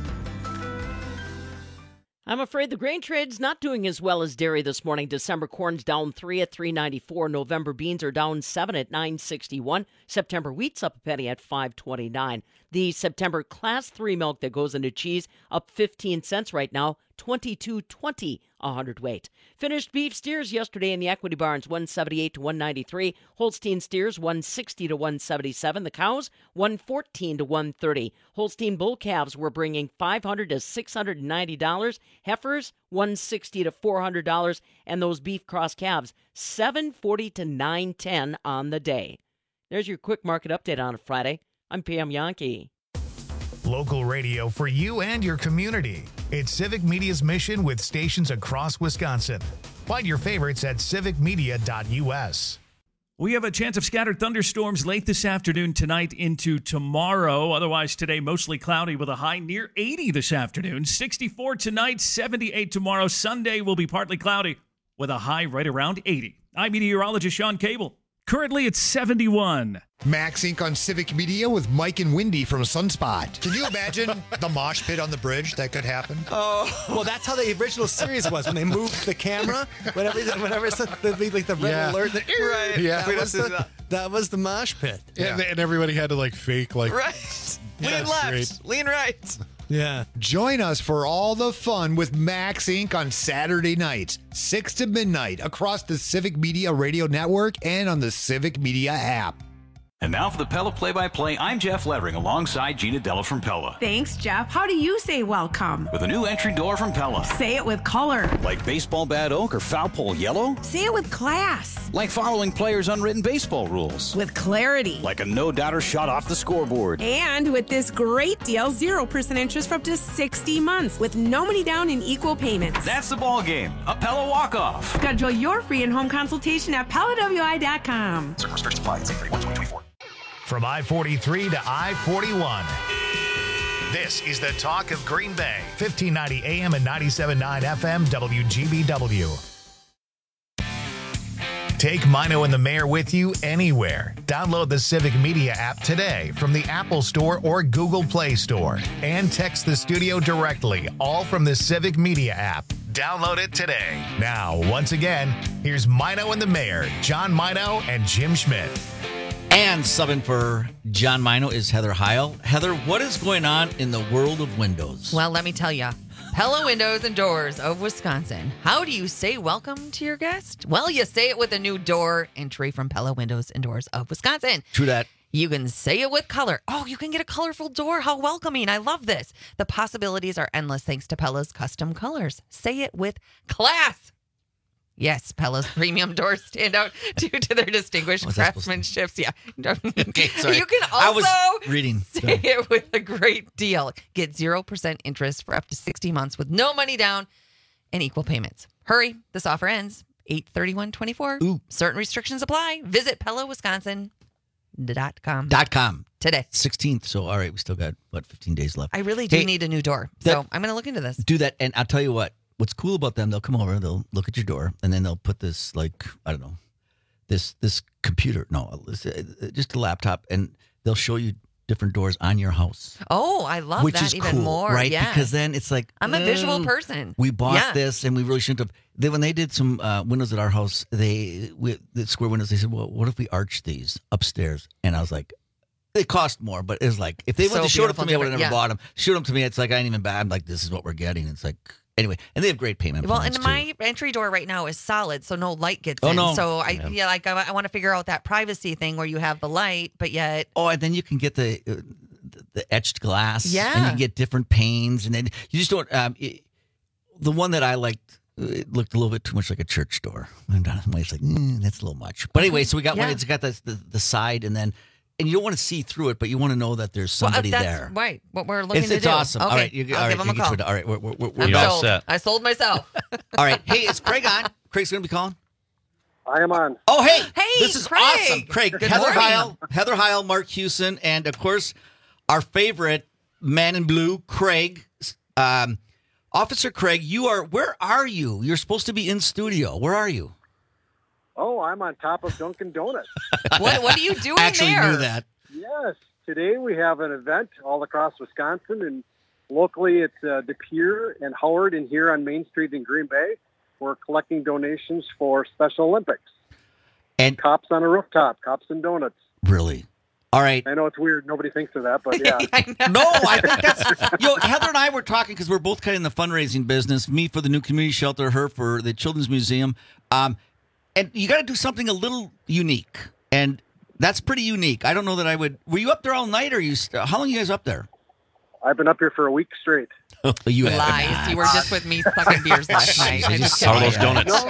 I'm afraid the grain trade's not doing as well as dairy this morning. December corn's down 3 at $3.94. November beans are down 7 at $9.61. September wheat's up a penny at $5.29. The September Class 3 milk that goes into cheese up 15 cents right now, $22.20 a hundredweight. Finished beef steers yesterday in the equity barns, 178 to 193. Holstein steers 160 to 177. The cows 114 to 130. Holstein bull calves were bringing $500 to $690. Heifers $160 to $400, and those beef cross calves $740 to $910 on the day. There's your quick market update on a Friday. I'm PM Yankee. Local radio for you and your community. It's Civic Media's mission with stations across Wisconsin. Find your favorites at civicmedia.us. We have a chance of scattered thunderstorms late this afternoon, tonight into tomorrow. Otherwise, today, mostly cloudy with a high near 80 this afternoon. 64 tonight, 78 tomorrow. Sunday will be partly cloudy with a high right around 80. I'm meteorologist Sean Cable. Currently, it's 71. Max Inc. on Civic Media with Mike and Wendy from Sunspot. Can you imagine the mosh pit on the bridge that could happen? Oh, well, that's how the original series was when they moved the camera. Whenever it's like the red alert, right? Yeah, that was the mosh pit. Yeah. And everybody had to fake right. Lean left, great. lean right. Yeah. Join us for all the fun with Max Inc. on Saturday nights, 6 to midnight, across the Civic Media Radio Network and on the Civic Media app. And now for the Pella play-by-play, I'm Jeff Levering alongside Gina Della from Pella. Thanks, Jeff. How do you say welcome? With a new entry door from Pella. Say it with color. Like baseball bat oak or foul pole yellow? Say it with class. Like following players' unwritten baseball rules. With clarity. Like a no-doubter shot off the scoreboard. And with this great deal, 0% interest for up to 60 months with no money down and equal payments. That's the ball game. A Pella walk-off. Schedule your free in-home consultation at PellaWI.com. Certain restrictions apply. It's 3/1/2024. From I-43 to I-41. This is the talk of Green Bay. 1590 AM and 97.9 FM WGBW. Take Mino and the Mayor with you anywhere. Download the Civic Media app today from the Apple Store or Google Play Store. And text the studio directly, all from the Civic Media app. Download it today. Now, once again, here's Mino and the Mayor, John Mino and Jim Schmidt. And subbing for John Mino is Heather Heil. Heather, what is going on in the world of windows? Well, let me tell you. Pella Windows and Doors of Wisconsin. How do you say welcome to your guest? Well, you say it with a new door entry from Pella Windows and Doors of Wisconsin. True that. You can say it with color. Oh, you can get a colorful door. How welcoming. I love this. The possibilities are endless thanks to Pella's custom colors. Say it with class. Yes, Pella's premium doors stand out due to their distinguished craftsmanship. Yeah. Okay, sorry. You can I was also reading. say it with a great deal. Get 0% interest for up to 60 months with no money down and equal payments. Hurry. This offer ends 8/31/24. Certain restrictions apply. Visit PellaWisconsin.com today. 16th. So, all right, we still got, 15 days left. I really do need a new door. So I'm going to look into this. Do that. And I'll tell you what's cool about them, they'll come over, they'll look at your door, and then they'll put this, I don't know, this computer, just a laptop, and they'll show you different doors on your house. Oh, I love which that is even cool, more. right? Yeah. Because then it's like, I'm a visual person. We bought this, and we really shouldn't have. When they did some windows at our house, the square windows, they said, well, what if we arch these upstairs? And I was like, they cost more, but it was like, if they would have showed them to me, I would have never bought them. Showed them to me, it's like, I ain't even bad. I'm like, this is what we're getting. It's like, anyway, and they have great payment plans, and my entry door right now is solid, so no light gets in. No. So I want to figure out that privacy thing where you have the light, but yet. Oh, and then you can get the etched glass. Yeah. And you can get different panes, and then you just don't. The one that I liked, it looked a little bit too much like a church door. And it's like, that's a little much. But anyway, so we got one. It's got the side, and you don't want to see through it, but you want to know that there's somebody there. Right. What we're looking to do. It's awesome. Okay. All right. I'll give them a call. All right. We're I'm all sold. set. I sold myself. All right. Hey, is Craig on? Craig's going to be calling? I am on. Oh, hey. Hey, this is Craig. awesome. Craig, Good Heather morning. Heil, Mark Hewson, and of course, our favorite man in blue, Craig. Officer Craig, where are you? You're supposed to be in studio. Where are you? Oh, I'm on top of Dunkin' Donuts. What are you doing I actually there? knew that. Yes. Today we have an event all across Wisconsin, and locally it's De Pere and Howard, and here on Main Street in Green Bay, we're collecting donations for Special Olympics. And Cops on a Rooftop, Cops and Donuts. Really? All right. I know it's weird. Nobody thinks of that, but yeah. No, I think that's... Heather and I were talking because we're both kind of in the fundraising business. Me for the new community shelter, her for the Children's Museum. And you got to do something a little unique. And that's pretty unique. I don't know that I would... Were you up there all night, or how long are you guys up there? I've been up here for a week straight. You have Lies. not. You were just with me sucking beers last night. How are those donuts? No.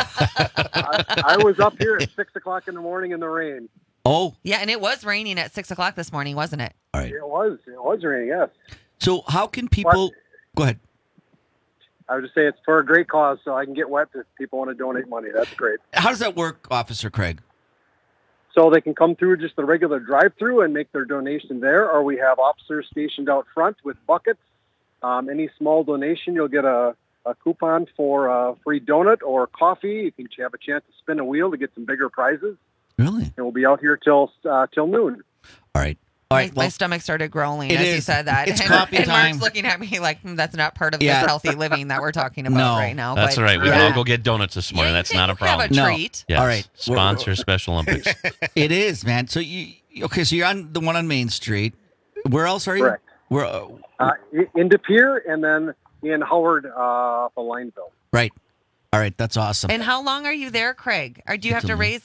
I was up here at 6 o'clock in the morning in the rain. Oh. Yeah, and it was raining at 6 o'clock this morning, wasn't it? All right. It was raining, yes. So how can people... Go ahead. I would just say it's for a great cause, so I can get wet if people want to donate money. That's great. How does that work, Officer Craig? So they can come through just the regular drive-through and make their donation there, or we have officers stationed out front with buckets. Any small donation, you'll get a coupon for a free donut or coffee. You can have a chance to spin a wheel to get some bigger prizes. Really? And we'll be out here till noon. All right. My stomach started growling as you said that. It's and coffee time. Mark's looking at me like, that's not part of this healthy living that we're talking about No. right now. That's but, all right. We can all go get donuts this morning. That's not a problem. Have a treat. Yes. All right. Sponsor Special Olympics. It is, man. So so you're on the one on Main Street. Where else are you? Correct. Where? In De Pere and then in Howard for Lineville. Right. All right. That's awesome. And how long are you there, Craig? Or do you have to raise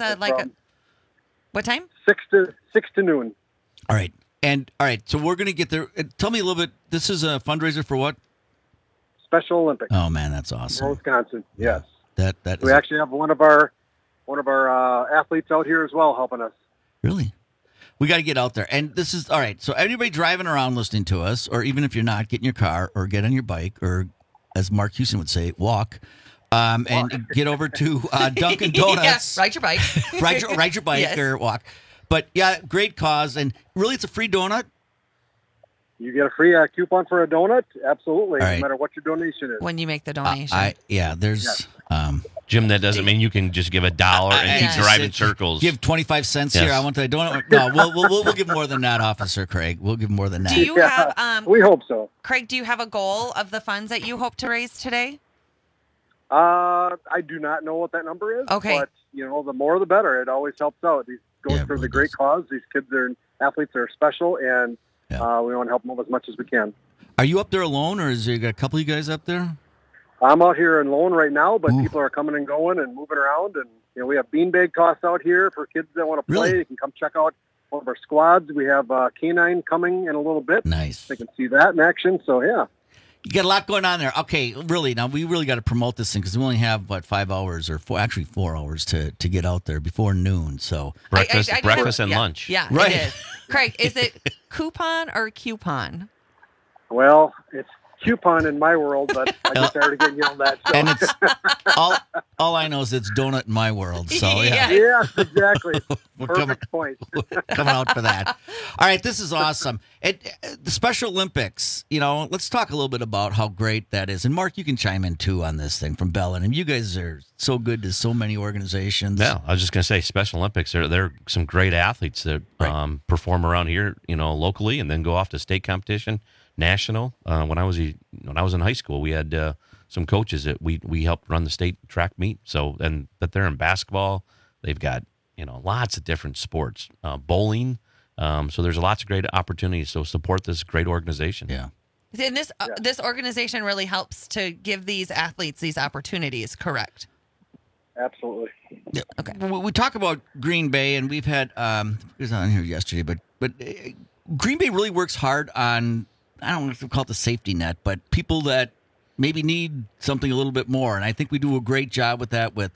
what time? 6 to noon. All right. And all right. So we're gonna get there. Tell me a little bit. This is a fundraiser for what? Special Olympics. Oh man, that's awesome. Wisconsin. Yes. That we actually have one of our athletes out here as well helping us. Really? We got to get out there. And this is all right. So everybody driving around listening to us, or even if you're not, get in your car or get on your bike, or as Mark Hewson would say, walk. And get over to Dunkin' Donuts. Ride your bike. ride your bike Yes. or walk. But yeah, great cause. And really, it's a free donut. You get a free coupon for a donut? Absolutely. All right. No matter what your donation is. When you make the donation. There's... Jim, that doesn't mean you can just give $1 and keep driving circles. Give 25 cents Yes. here. I want the donut. No, we'll give more than that, Officer Craig. We'll give more than that. Do you have... we hope so. Craig, do you have a goal of the funds that you hope to raise today? I do not know what that number is. Okay. But, the more the better. It always helps out. goes for the great cause. These athletes are special, and we want to help them as much as we can. Are you up there alone, or is there got a couple of you guys up there? I'm out here in Lone right now, but people are coming and going and moving around. And, we have beanbag toss out here for kids that want to play. Really? You can come check out one of our squads. We have K9 coming in a little bit. Nice. They can see that in action. So, yeah. You got a lot going on there. Okay, really, now we really got to promote this thing because we only have, 5 hours or 4 hours to get out there before noon. So breakfast and lunch. Yeah, right. It is. Craig, is it coupon or coupon? Well, it's coupon in my world, but I get tired of getting yelled at. So. And it's all I know is it's donut in my world. So yeah, exactly. Perfect point. Coming out for that. All right, this is awesome. The Special Olympics. Let's talk a little bit about how great that is. And Mark, you can chime in too on this thing from Bellin. And you guys are so good to so many organizations. Yeah, I was just going to say Special Olympics. They're some great athletes that perform around here, locally, and then go off to state competition. National. When I was in high school, we had some coaches that we helped run the state track meet. So but they're in basketball. They've got lots of different sports, bowling. So there's lots of great opportunities. So support this great organization. Yeah. And this organization really helps to give these athletes these opportunities. Correct. Absolutely. Yeah. Okay. We talk about Green Bay, and we've had it was on here yesterday, but Green Bay really works hard on. I don't know if we call it the safety net, but people that maybe need something a little bit more. And I think we do a great job with that with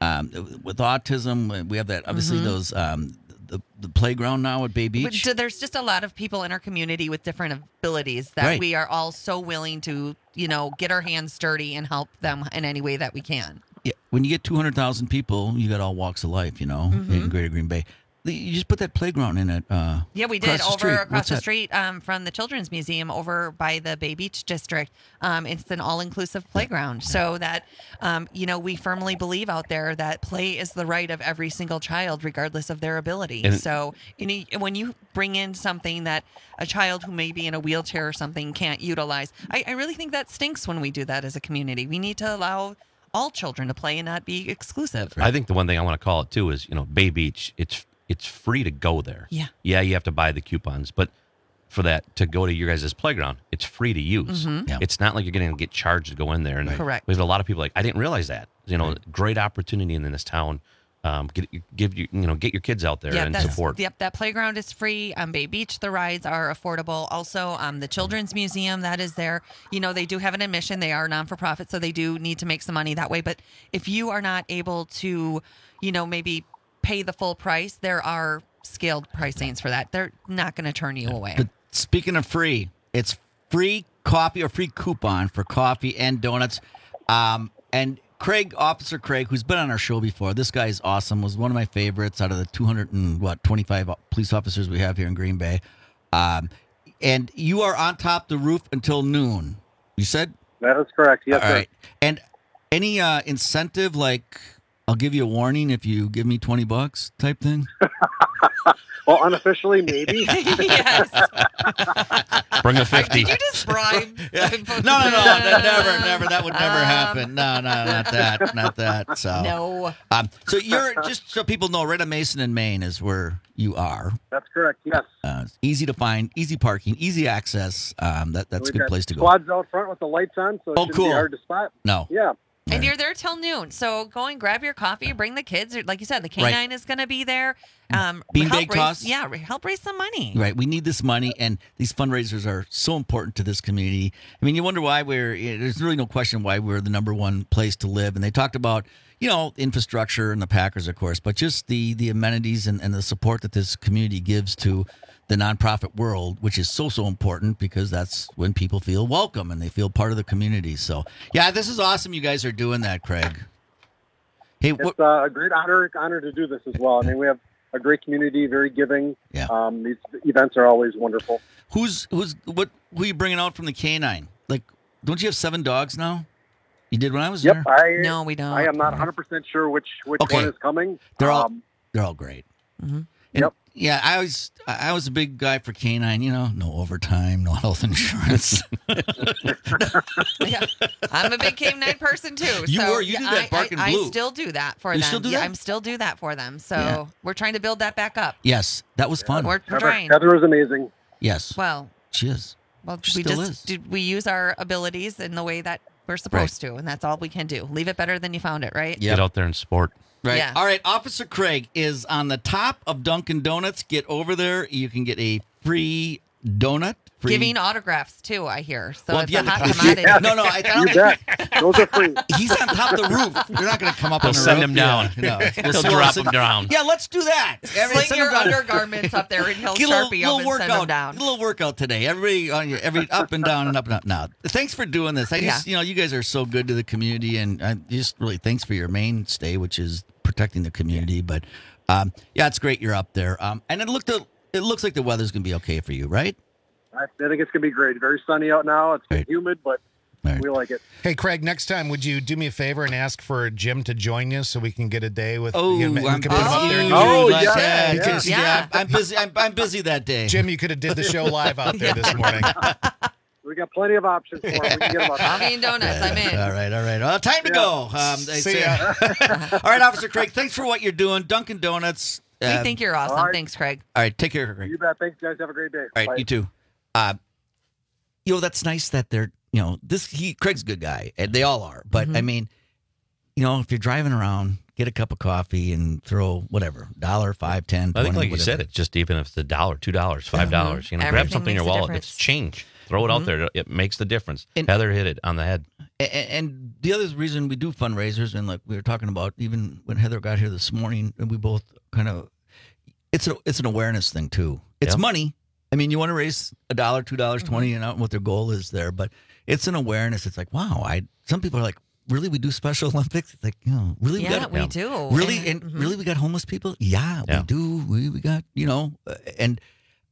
autism. We have that, obviously, those the playground now at Bay Beach. But there's just a lot of people in our community with different abilities that we are all so willing to, get our hands dirty and help them in any way that we can. Yeah. When you get 200,000 people, you got all walks of life, in Greater Green Bay. You just put that playground in it. Yeah, we did across the street from the Children's Museum over by the Bay Beach District. It's an all-inclusive playground, so that we firmly believe out there that play is the right of every single child, regardless of their ability. So when you bring in something that a child who may be in a wheelchair or something can't utilize, I really think that stinks when we do that as a community. We need to allow all children to play and not be exclusive. I think the one thing I want to call it too is Bay Beach. It's free to go there. Yeah. Yeah, you have to buy the coupons, but for that to go to your guys' playground, it's free to use. Yeah. It's not like you're going to get charged to go in there. And correct. There's a lot of people I didn't realize that. Great opportunity in this town. Get your kids out there and support. Yep, that playground is free. Bay Beach, the rides are affordable. Also, the Children's Museum, that is there. They do have an admission. They are non-for-profit, so they do need to make some money that way. But if you are not able to, maybe pay the full price, there are scaled pricings for that. They're not going to turn you away. But speaking of free, it's free coffee or free coupon for coffee and donuts. And Officer Craig, who's been on our show before, this guy is awesome, was one of my favorites out of the 225 police officers we have here in Green Bay. And you are on top of the roof until noon, you said? That is correct, yes, All right. And any incentive, like I'll give you a warning if you give me $20 type thing? Well, unofficially, maybe. Yes. Bring a 50. Did you just bribe? No, never. That would never happen. No, not that. So no. So you're, just so people know, right on Mason and Main is where you are. That's correct. Yes. Easy to find, easy parking, easy access. That's a good place to go. Squads out front with the lights on, so it shouldn't be hard to spot. No. Yeah. And you're there till noon. So go and grab your coffee, bring the kids. Like you said, the K9 is going to be there. Beanbag toss. Yeah, help raise some money. Right. We need this money, and these fundraisers are so important to this community. I mean, you wonder why there's really no question why we're the number one place to live. And they talked about, infrastructure and the Packers, of course, but just the amenities and the support that this community gives to the nonprofit world, which is so important because that's when people feel welcome and they feel part of the community. So, yeah, this is awesome. You guys are doing that, Craig. Hey, it's a great honor to do this as well. I mean, we have a great community, very giving. Yeah. These events are always wonderful. Who are you bringing out from the K9? Like, don't you have 7 dogs now? You did when I was there? No, we don't. I am not 100% sure which one is coming. They're all great. Mm-hmm. And, yeah, I was a big guy for canine. No overtime, no health insurance. Yeah, I'm a big canine person too. You so, were. You did that Bark and Blue. I still do that for them. You still do that? I'm still do that for them. So we're trying to build that back up. Yes, that was fun. We're trying. Heather is amazing. Yes. Well, she is. Well, She still is. we use our abilities in the way that we're supposed to, and that's all we can do. Leave it better than you found it, right? Get out there and sport. Right. Yeah. All right. Officer Craig is on the top of Dunkin' Donuts. Get over there. You can get a free donut. Giving autographs too, I hear. So Well, it's yeah, a hot the- commodity. No, I don't. You bet. Those are free. He's on top of the roof. You're not going to come up They'll on the send roof. him down. Yeah, no. He'll drop him down. Yeah, let's do that. Sling Send your him down. undergarments up there and he'll Get Sharpie them and workout, send them down. A little workout today. Everybody on your up and down and up and up. Now, thanks for doing this. I just, you guys are so good to the community, and I just really thanks for your mainstay, which is protecting the community. But it's great you're up there. And it looks like the weather's gonna be okay for you, right? I think it's going to be great. Very sunny out now. It's humid, but we like it. Hey, Craig, next time, would you do me a favor and ask for Jim to join you so we can get a day with Oh, we can put him up there? Yeah. I'm busy. I'm busy that day. Jim, you could have did the show live out there this morning. We got plenty of options for him. We can get him up. Coffee and donuts. I'm in. All right. Well, time to go. See ya. All right, Officer Craig, thanks for what you're doing. Dunkin' Donuts. We think you're awesome. all right. Thanks, Craig. All right, take care, Craig. You bet. Thanks, guys. Have a great day. All right, Bye. you too. That's nice that they're, Craig's a good guy, and they all are. But I mean, if you're driving around, get a cup of coffee and throw whatever, $1, $5, $10, $20, I think, like you whatever. said, it's just even if it's $1, $2, $5, grab Everything something in your makes a wallet. difference. It's change. Throw it out there. It makes the difference. Heather hit it on the head. And the other reason we do fundraisers, and like we were talking about, even when Heather got here this morning, and we both kind of, it's an awareness thing too. It's money. I mean, you want to raise $1, $2, $20, and out what their goal is there, but it's an awareness. It's like, wow, some people are like, really, we do Special Olympics? It's like, really? Yeah, we do. Really? And really, we got homeless people? Yeah, we do. We got, and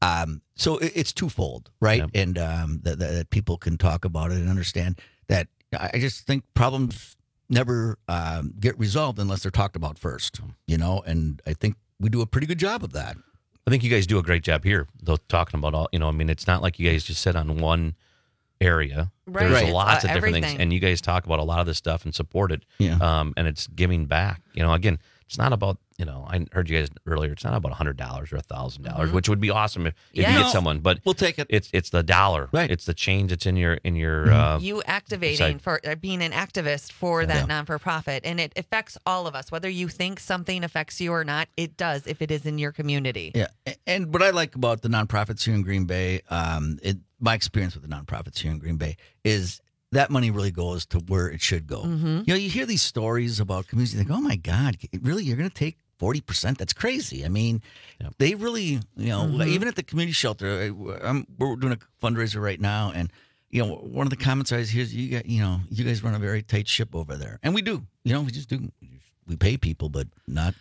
so it's twofold, right? Yeah. And that people can talk about it and understand that. I just think problems never get resolved unless they're talked about first, and I think we do a pretty good job of that. I think you guys do a great job here, though, talking about all, it's not like you guys just sit on one area. Right. There's lots of different everything. things, and you guys talk about a lot of this stuff and support it. Yeah. And it's giving back. Again, it's not about, I heard you guys earlier, it's not about $100 or $1,000, which would be awesome if you get someone, but we'll take it. It's the dollar. Right. It's the change that's in your you activating for being an activist for that non-for-profit, and it affects all of us. Whether you think something affects you or not, it does if it is in your community. Yeah. And what I like about the nonprofits here in Green Bay, my experience with the nonprofits here in Green Bay is that money really goes to where it should go. You hear these stories about communities, you think, oh my God, really, you're going to take 40%? That's crazy. I mean, they really, even at the community shelter, we're doing a fundraiser right now, and one of the comments I always hear is, you guys run a very tight ship over there, and we do. We just do. We pay people, but not.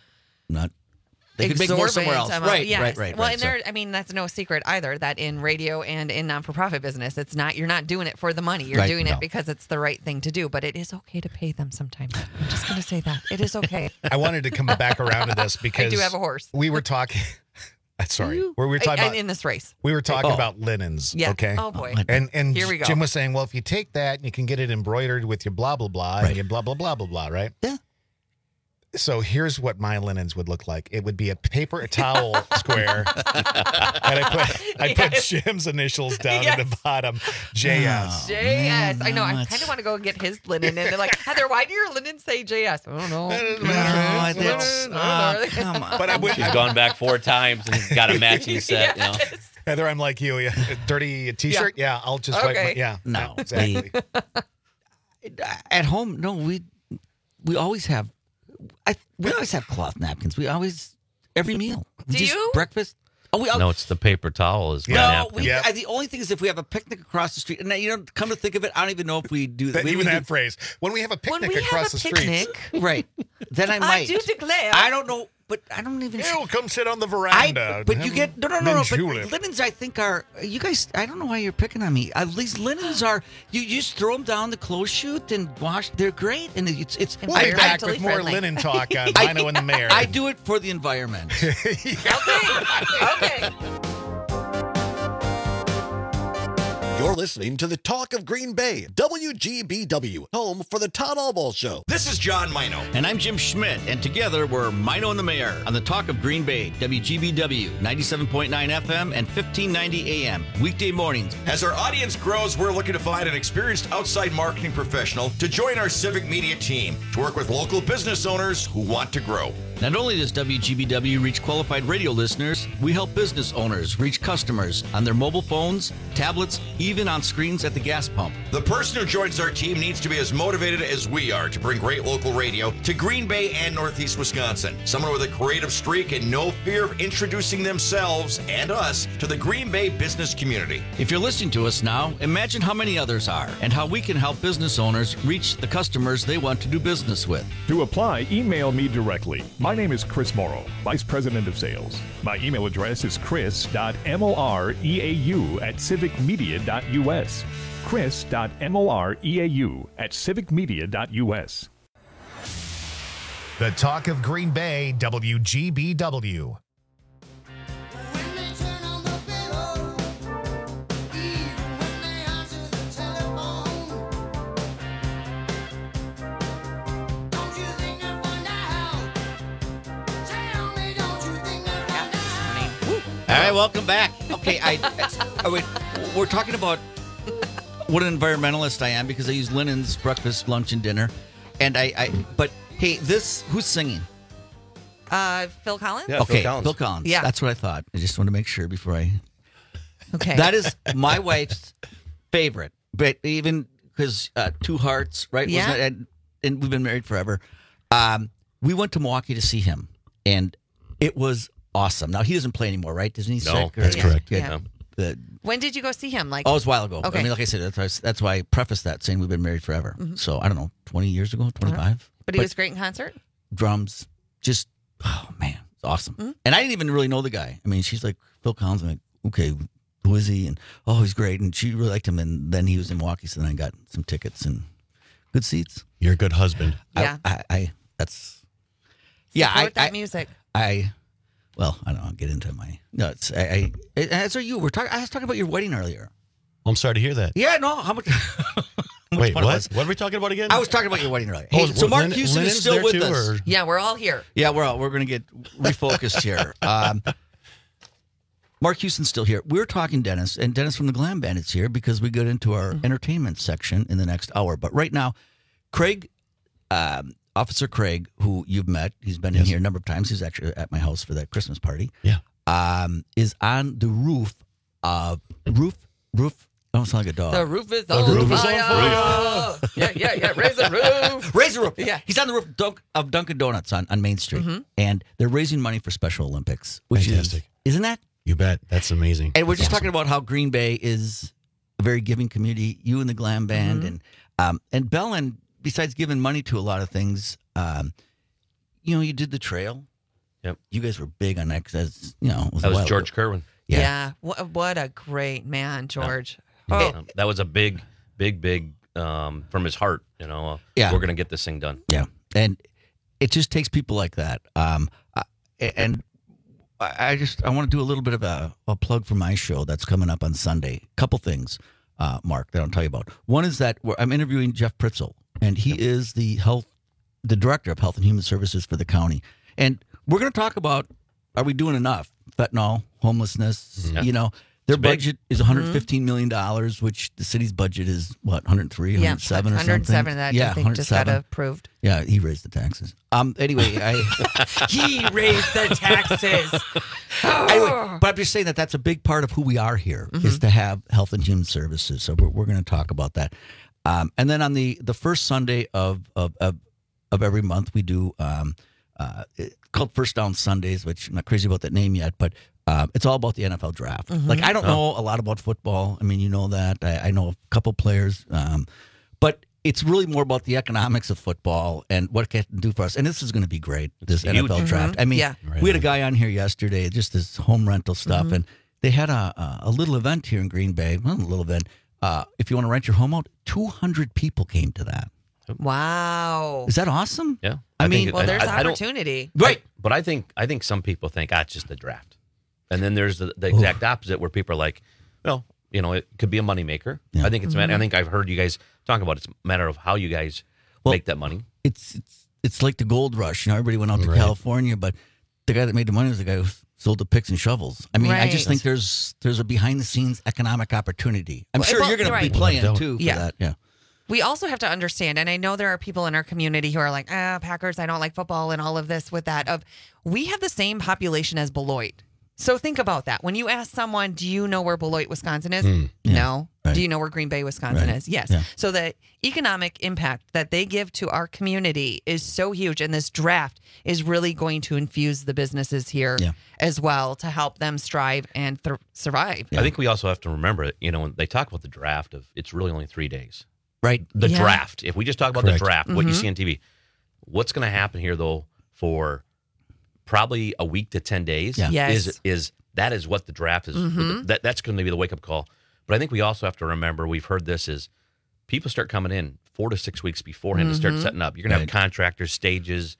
They could make more somewhere else. Right. Well, and that's no secret either that in radio and in non-for-profit business, you're not doing it for the money. You're doing it because it's the right thing to do. But it is okay to pay them sometimes. I'm just going to say that. It is okay. I wanted to come back around to this because I do have a horse. We were talking. Sorry, we were talking about in this race. We were talking about linens. Yeah. Okay. Oh boy. And here we go. Jim was saying, well, if you take that and you can get it embroidered with your blah blah blah and your blah blah blah blah blah, right? Yeah. So here's what my linens would look like. It would be a paper towel square, and I put Jim's initials down at the bottom, JS. JS. I know. I kind of want to go and get his linen, and they're like, Heather, why do your linen say JS? I don't know. Come on. She's gone back 4 times and got a matching set. Heather, I'm like you. A dirty T-shirt. Yeah, I'll just wipe my. No, exactly. At home, no, we always have. We always have cloth napkins. We always every meal. Do you? Breakfast. No, it's the paper towel. The only thing is if we have a picnic across the street, and come to think of it, I don't even know if we do that. That phrase. When we have a picnic across the street, right? Then I might. I do declare. I don't know. but I don't even. Ew, come sit on the veranda. But you get no. Mint But julep. linens, I think, are you guys? I don't know why you're picking on me. These linens are you just throw them down the clothes chute and wash. They're great, and it's. We'll be back with more linen talk on Mino and the Mayor. I do it for the environment. Okay. You're listening to the Talk of Green Bay, WGBW, home for the Todd Allball Show. This is John Mino. And I'm Jim Schmidt. And together we're Mino and the Mayor on the Talk of Green Bay, WGBW, 97.9 FM and 1590 AM, weekday mornings. As our audience grows, we're looking to find an experienced outside marketing professional to join our civic media team to work with local business owners who want to grow. Not only does WGBW reach qualified radio listeners, we help business owners reach customers on their mobile phones, tablets, even on screens at the gas pump. The person who joins our team needs to be as motivated as we are to bring great local radio to Green Bay and Northeast Wisconsin. Someone with a creative streak and no fear of introducing themselves and us to the Green Bay business community. If you're listening to us now, imagine how many others are and how we can help business owners reach the customers they want to do business with. To apply, email me directly. My name is Chris Morrow, Vice President of Sales. My email address is chris.moreau@civicmedia.us. chris.moreau@civicmedia.us. The Talk of Green Bay, WGBW. All right, welcome back. Okay, we're talking about what an environmentalist I am because I use linens, breakfast, lunch, and dinner. And but hey, who's singing? Phil Collins? Yeah, okay, Phil Collins. Yeah. That's what I thought. I just want to make sure before I. Okay. That is my wife's favorite, but even because Two Hearts, right? Yeah. And we've been married forever. We went to Milwaukee to see him, and it was awesome. Now he doesn't play anymore, right? Doesn't he? No, that's correct. Yeah. When did you go see him? It was a while ago. Okay. I mean, like I said, that's why I prefaced that saying we've been married forever. Mm-hmm. So I don't know, 20 years ago, 25. But he was great in concert? Drums, just, oh man, it's awesome. Mm-hmm. And I didn't even really know the guy. I mean, she's like, Phil Collins. I'm like, okay, who is he? And oh, he's great. And she really liked him. And then he was in Milwaukee, so then I got some tickets and good seats. You're a good husband. Yeah. That's, yeah. Support that music. Well, I don't know. I'll get into my nuts. As are you. I was talking about your wedding earlier. I'm sorry to hear that. Yeah, no. How much? Wait, what? What are we talking about again? I was talking about your wedding earlier. Hey, so Mark Houston is still with us. Or? Yeah, we're all here. Yeah, we're going to get refocused here. Mark Houston's still here. We're talking Dennis, and Dennis from the Glam Bandits here because we get into our entertainment section in the next hour. But right now, Craig. Officer Craig, who you've met, he's been in here a number of times. He's actually at my house for that Christmas party. Yeah. Is on the roof. Roof. I don't sound like a dog. The roof is on fire. Yeah. Raise the roof. Raise the roof. Yeah. He's on the roof of Dunkin' Donuts on Main Street. Mm-hmm. And they're raising money for Special Olympics. Which Fantastic. Isn't that? You bet. That's amazing. And we're just talking about how Green Bay is a very giving community. You and the Glam Band. And Bellin, besides giving money to a lot of things, you did the trail. Yep. You guys were big on that because, that was George Kerwin. Yeah. What a great man, George. Yeah. Oh. That was a big from his heart, we're going to get this thing done. Yeah. And it just takes people like that. And I want to do a little bit of a plug for my show that's coming up on Sunday. Couple things, Mark, that I'll tell you about. One is that I'm interviewing Jeff Pritzel, and he is the director of Health and Human Services for the county. And we're going to talk about, are we doing enough? Fentanyl, homelessness, their budget is $115 million, which the city's budget is, what, 103, 107 or something? 107, that I think just got approved. Yeah, he raised the taxes. Anyway, he raised the taxes. Anyway, but I'm just saying that's a big part of who we are here, is to have Health and Human Services. So we're going to talk about that. And then on the first Sunday of every month, we do it's called First Down Sundays, which I'm not crazy about that name yet, but it's all about the NFL draft. Mm-hmm. Like, I don't know a lot about football. I mean, you know that. I know a couple players. But it's really more about the economics of football and what it can do for us. And this is going to be great, this huge. NFL draft. I mean, we had a guy on here yesterday, just this home rental stuff, and they had a little event here in Green Bay. Well, a little event. If you want to rent your home out, 200 people came to that. Wow. Is that awesome? Yeah. I mean, well, there's I opportunity. Right. But I think some people think, it's just the draft. And then there's the exact opposite where people are like, well, it could be a moneymaker. Yeah. I think it's I think I've heard you guys talk about it's a matter of how you guys make that money. It's like the gold rush. Everybody went out to California, but the guy that made the money was the guy who sold the picks and shovels. I mean, I just think there's a behind the scenes economic opportunity. I'm sure you're going to be playing too for that. Yeah. We also have to understand, and I know there are people in our community who are like, Packers, I don't like football and all of this with that. We have the same population as Beloit. So think about that. When you ask someone, do you know where Beloit, Wisconsin is? No. Right. Do you know where Green Bay, Wisconsin is? Yes. Yeah. So the economic impact that they give to our community is so huge. And this draft is really going to infuse the businesses here as well to help them strive and survive. I think we also have to remember, when they talk about the draft, it's really only 3 days. Right. The draft. If we just talk about the draft, what you see on TV, what's going to happen here, though, for probably a week to 10 days is that is what the draft is. That's going to be the wake-up call. But I think we also have to remember, we've heard this, is people start coming in 4 to 6 weeks beforehand to start setting up. You're going to have contractors, stages,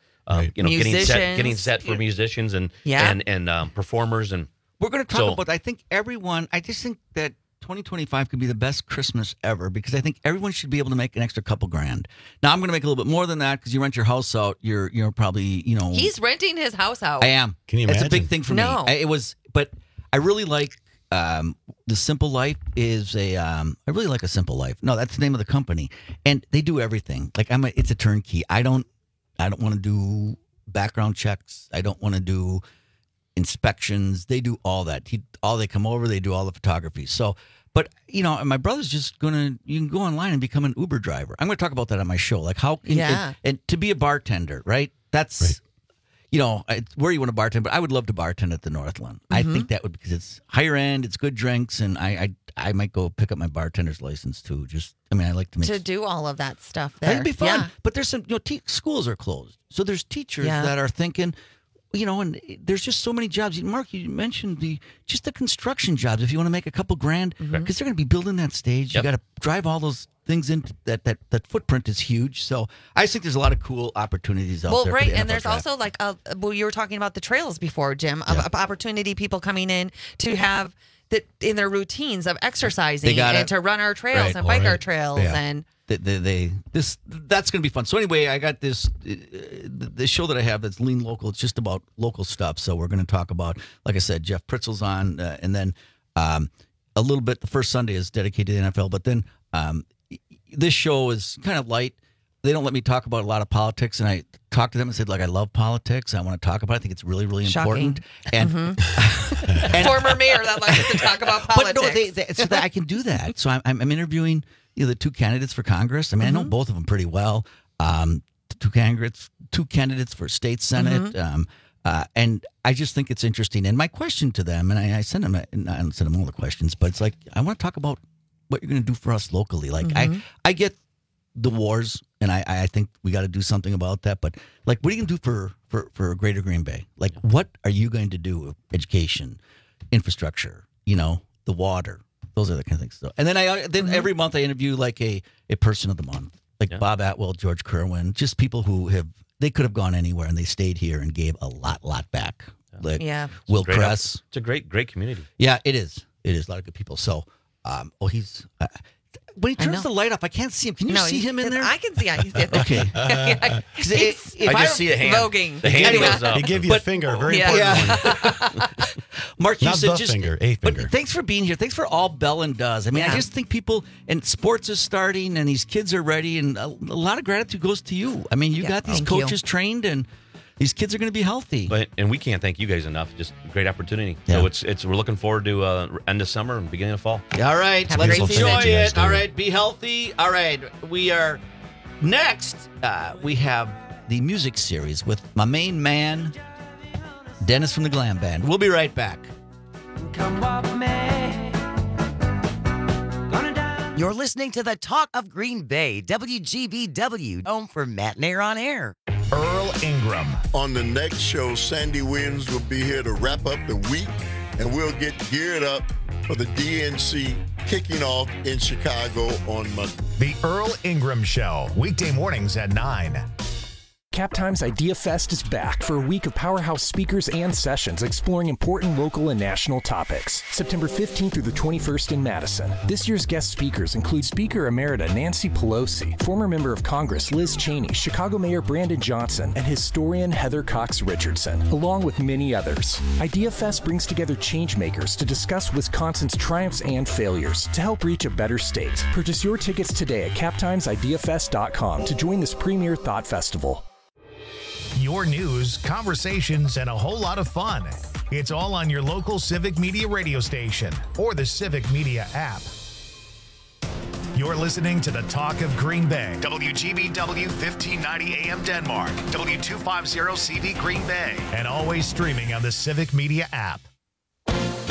getting set for musicians and performers. And we're going to talk about, I just think that 2025 could be the best Christmas ever because I think everyone should be able to make an extra couple grand. Now, I'm going to make a little bit more than that because you rent your house out. You're probably, He's renting his house out. I am. Can you imagine? It's a big thing for me. But I really like The Simple Life is I really like A Simple Life. No, that's the name of the company. And they do everything. Like it's a turnkey. I don't want to do background checks. I don't want to do inspections. They do all that. They come over, they do all the photography. So, but my brother's just you can go online and become an Uber driver. I'm going to talk about that on my show. Like how and to be a bartender, right? That's it's where you want to bartend, but I would love to bartend at the Northland. I think that would, because it's higher end, it's good drinks, and I might go pick up my bartender's license too. I like to do all of that stuff there. That'd be fun. But there's some schools are closed, so there's teachers that are thinking, and there's just so many jobs. Mark, you mentioned the construction jobs. If you want to make a couple grand, because they're going to be building that stage, you got to drive all those things into that footprint is huge. So I just think there's a lot of cool opportunities out there. Well, right, and there's also you were talking about the trails before, Jim, of opportunity, people coming in to have that in their routines of exercising and to run our trails and bike our trails and. That's going to be fun. So anyway, I got this show that I have that's Lean Local. It's just about local stuff. So we're going to talk about, like I said, Jeff Pritzel's on, and then a little bit. The first Sunday is dedicated to the NFL, but then this show is kind of light. They don't let me talk about a lot of politics, and I talked to them and said, I love politics. I want to talk about it. I think it's really, really important. And, and former mayor that likes to talk about politics. But so that I can do that. So I'm interviewing the two candidates for Congress. I know both of them pretty well. Two candidates for state senate. And I just think it's interesting. And my question to them, and I send them, I don't send them all the questions, but it's I want to talk about what you're going to do for us locally. I get the wars, and I think we got to do something about that. But what are you going to do for Greater Green Bay? What are you going to do with education, infrastructure, the water? Those are the kind of things. So, and then every month I interview a person of the month, Bob Atwell, George Kerwin, just people who they could have gone anywhere and they stayed here and gave a lot back. Will Kress. It's a great community. Yeah, it is. It is a lot of good people. So, he's. When he turns the light off, I can't see him. Can you see him in there? I can see him. Okay. I just see a hand. Voguing. The hand goes up. He gave you a finger, very important one. Mark, you Not said the finger, a finger. But thanks for being here. Thanks for all Bellin does. I just think people, and sports is starting, and these kids are ready, and a lot of gratitude goes to you. You got these coaches trained, and these kids are going to be healthy. And we can't thank you guys enough. Just a great opportunity. Yeah. So we're looking forward to end of summer and beginning of fall. All right. Let's enjoy it. All right. Be healthy. All right. We are next. We have the music series with my main man, Dennis from the Glam Band. We'll be right back. You're listening to the Talk of Green Bay, WGBW, home for Matt Nair on Air. Earl Ingram. On the next show, Sandy Williams will be here to wrap up the week, and we'll get geared up for the DNC kicking off in Chicago on Monday. The Earl Ingram Show, weekday mornings at 9. CapTime's Idea Fest is back for a week of powerhouse speakers and sessions exploring important local and national topics. September 15th through the 21st in Madison. This year's guest speakers include Speaker Emerita Nancy Pelosi, former Member of Congress Liz Cheney, Chicago Mayor Brandon Johnson, and historian Heather Cox Richardson, along with many others. Idea Fest brings together changemakers to discuss Wisconsin's triumphs and failures to help reach a better state. Purchase your tickets today at CapTimesIdeaFest.com to join this premier thought festival. Your news, conversations, and a whole lot of fun. It's all on your local Civic Media radio station or the Civic Media app. You're listening to the Talk of Green Bay. WGBW 1590 AM Denmark. W250 CV Green Bay. And always streaming on the Civic Media app.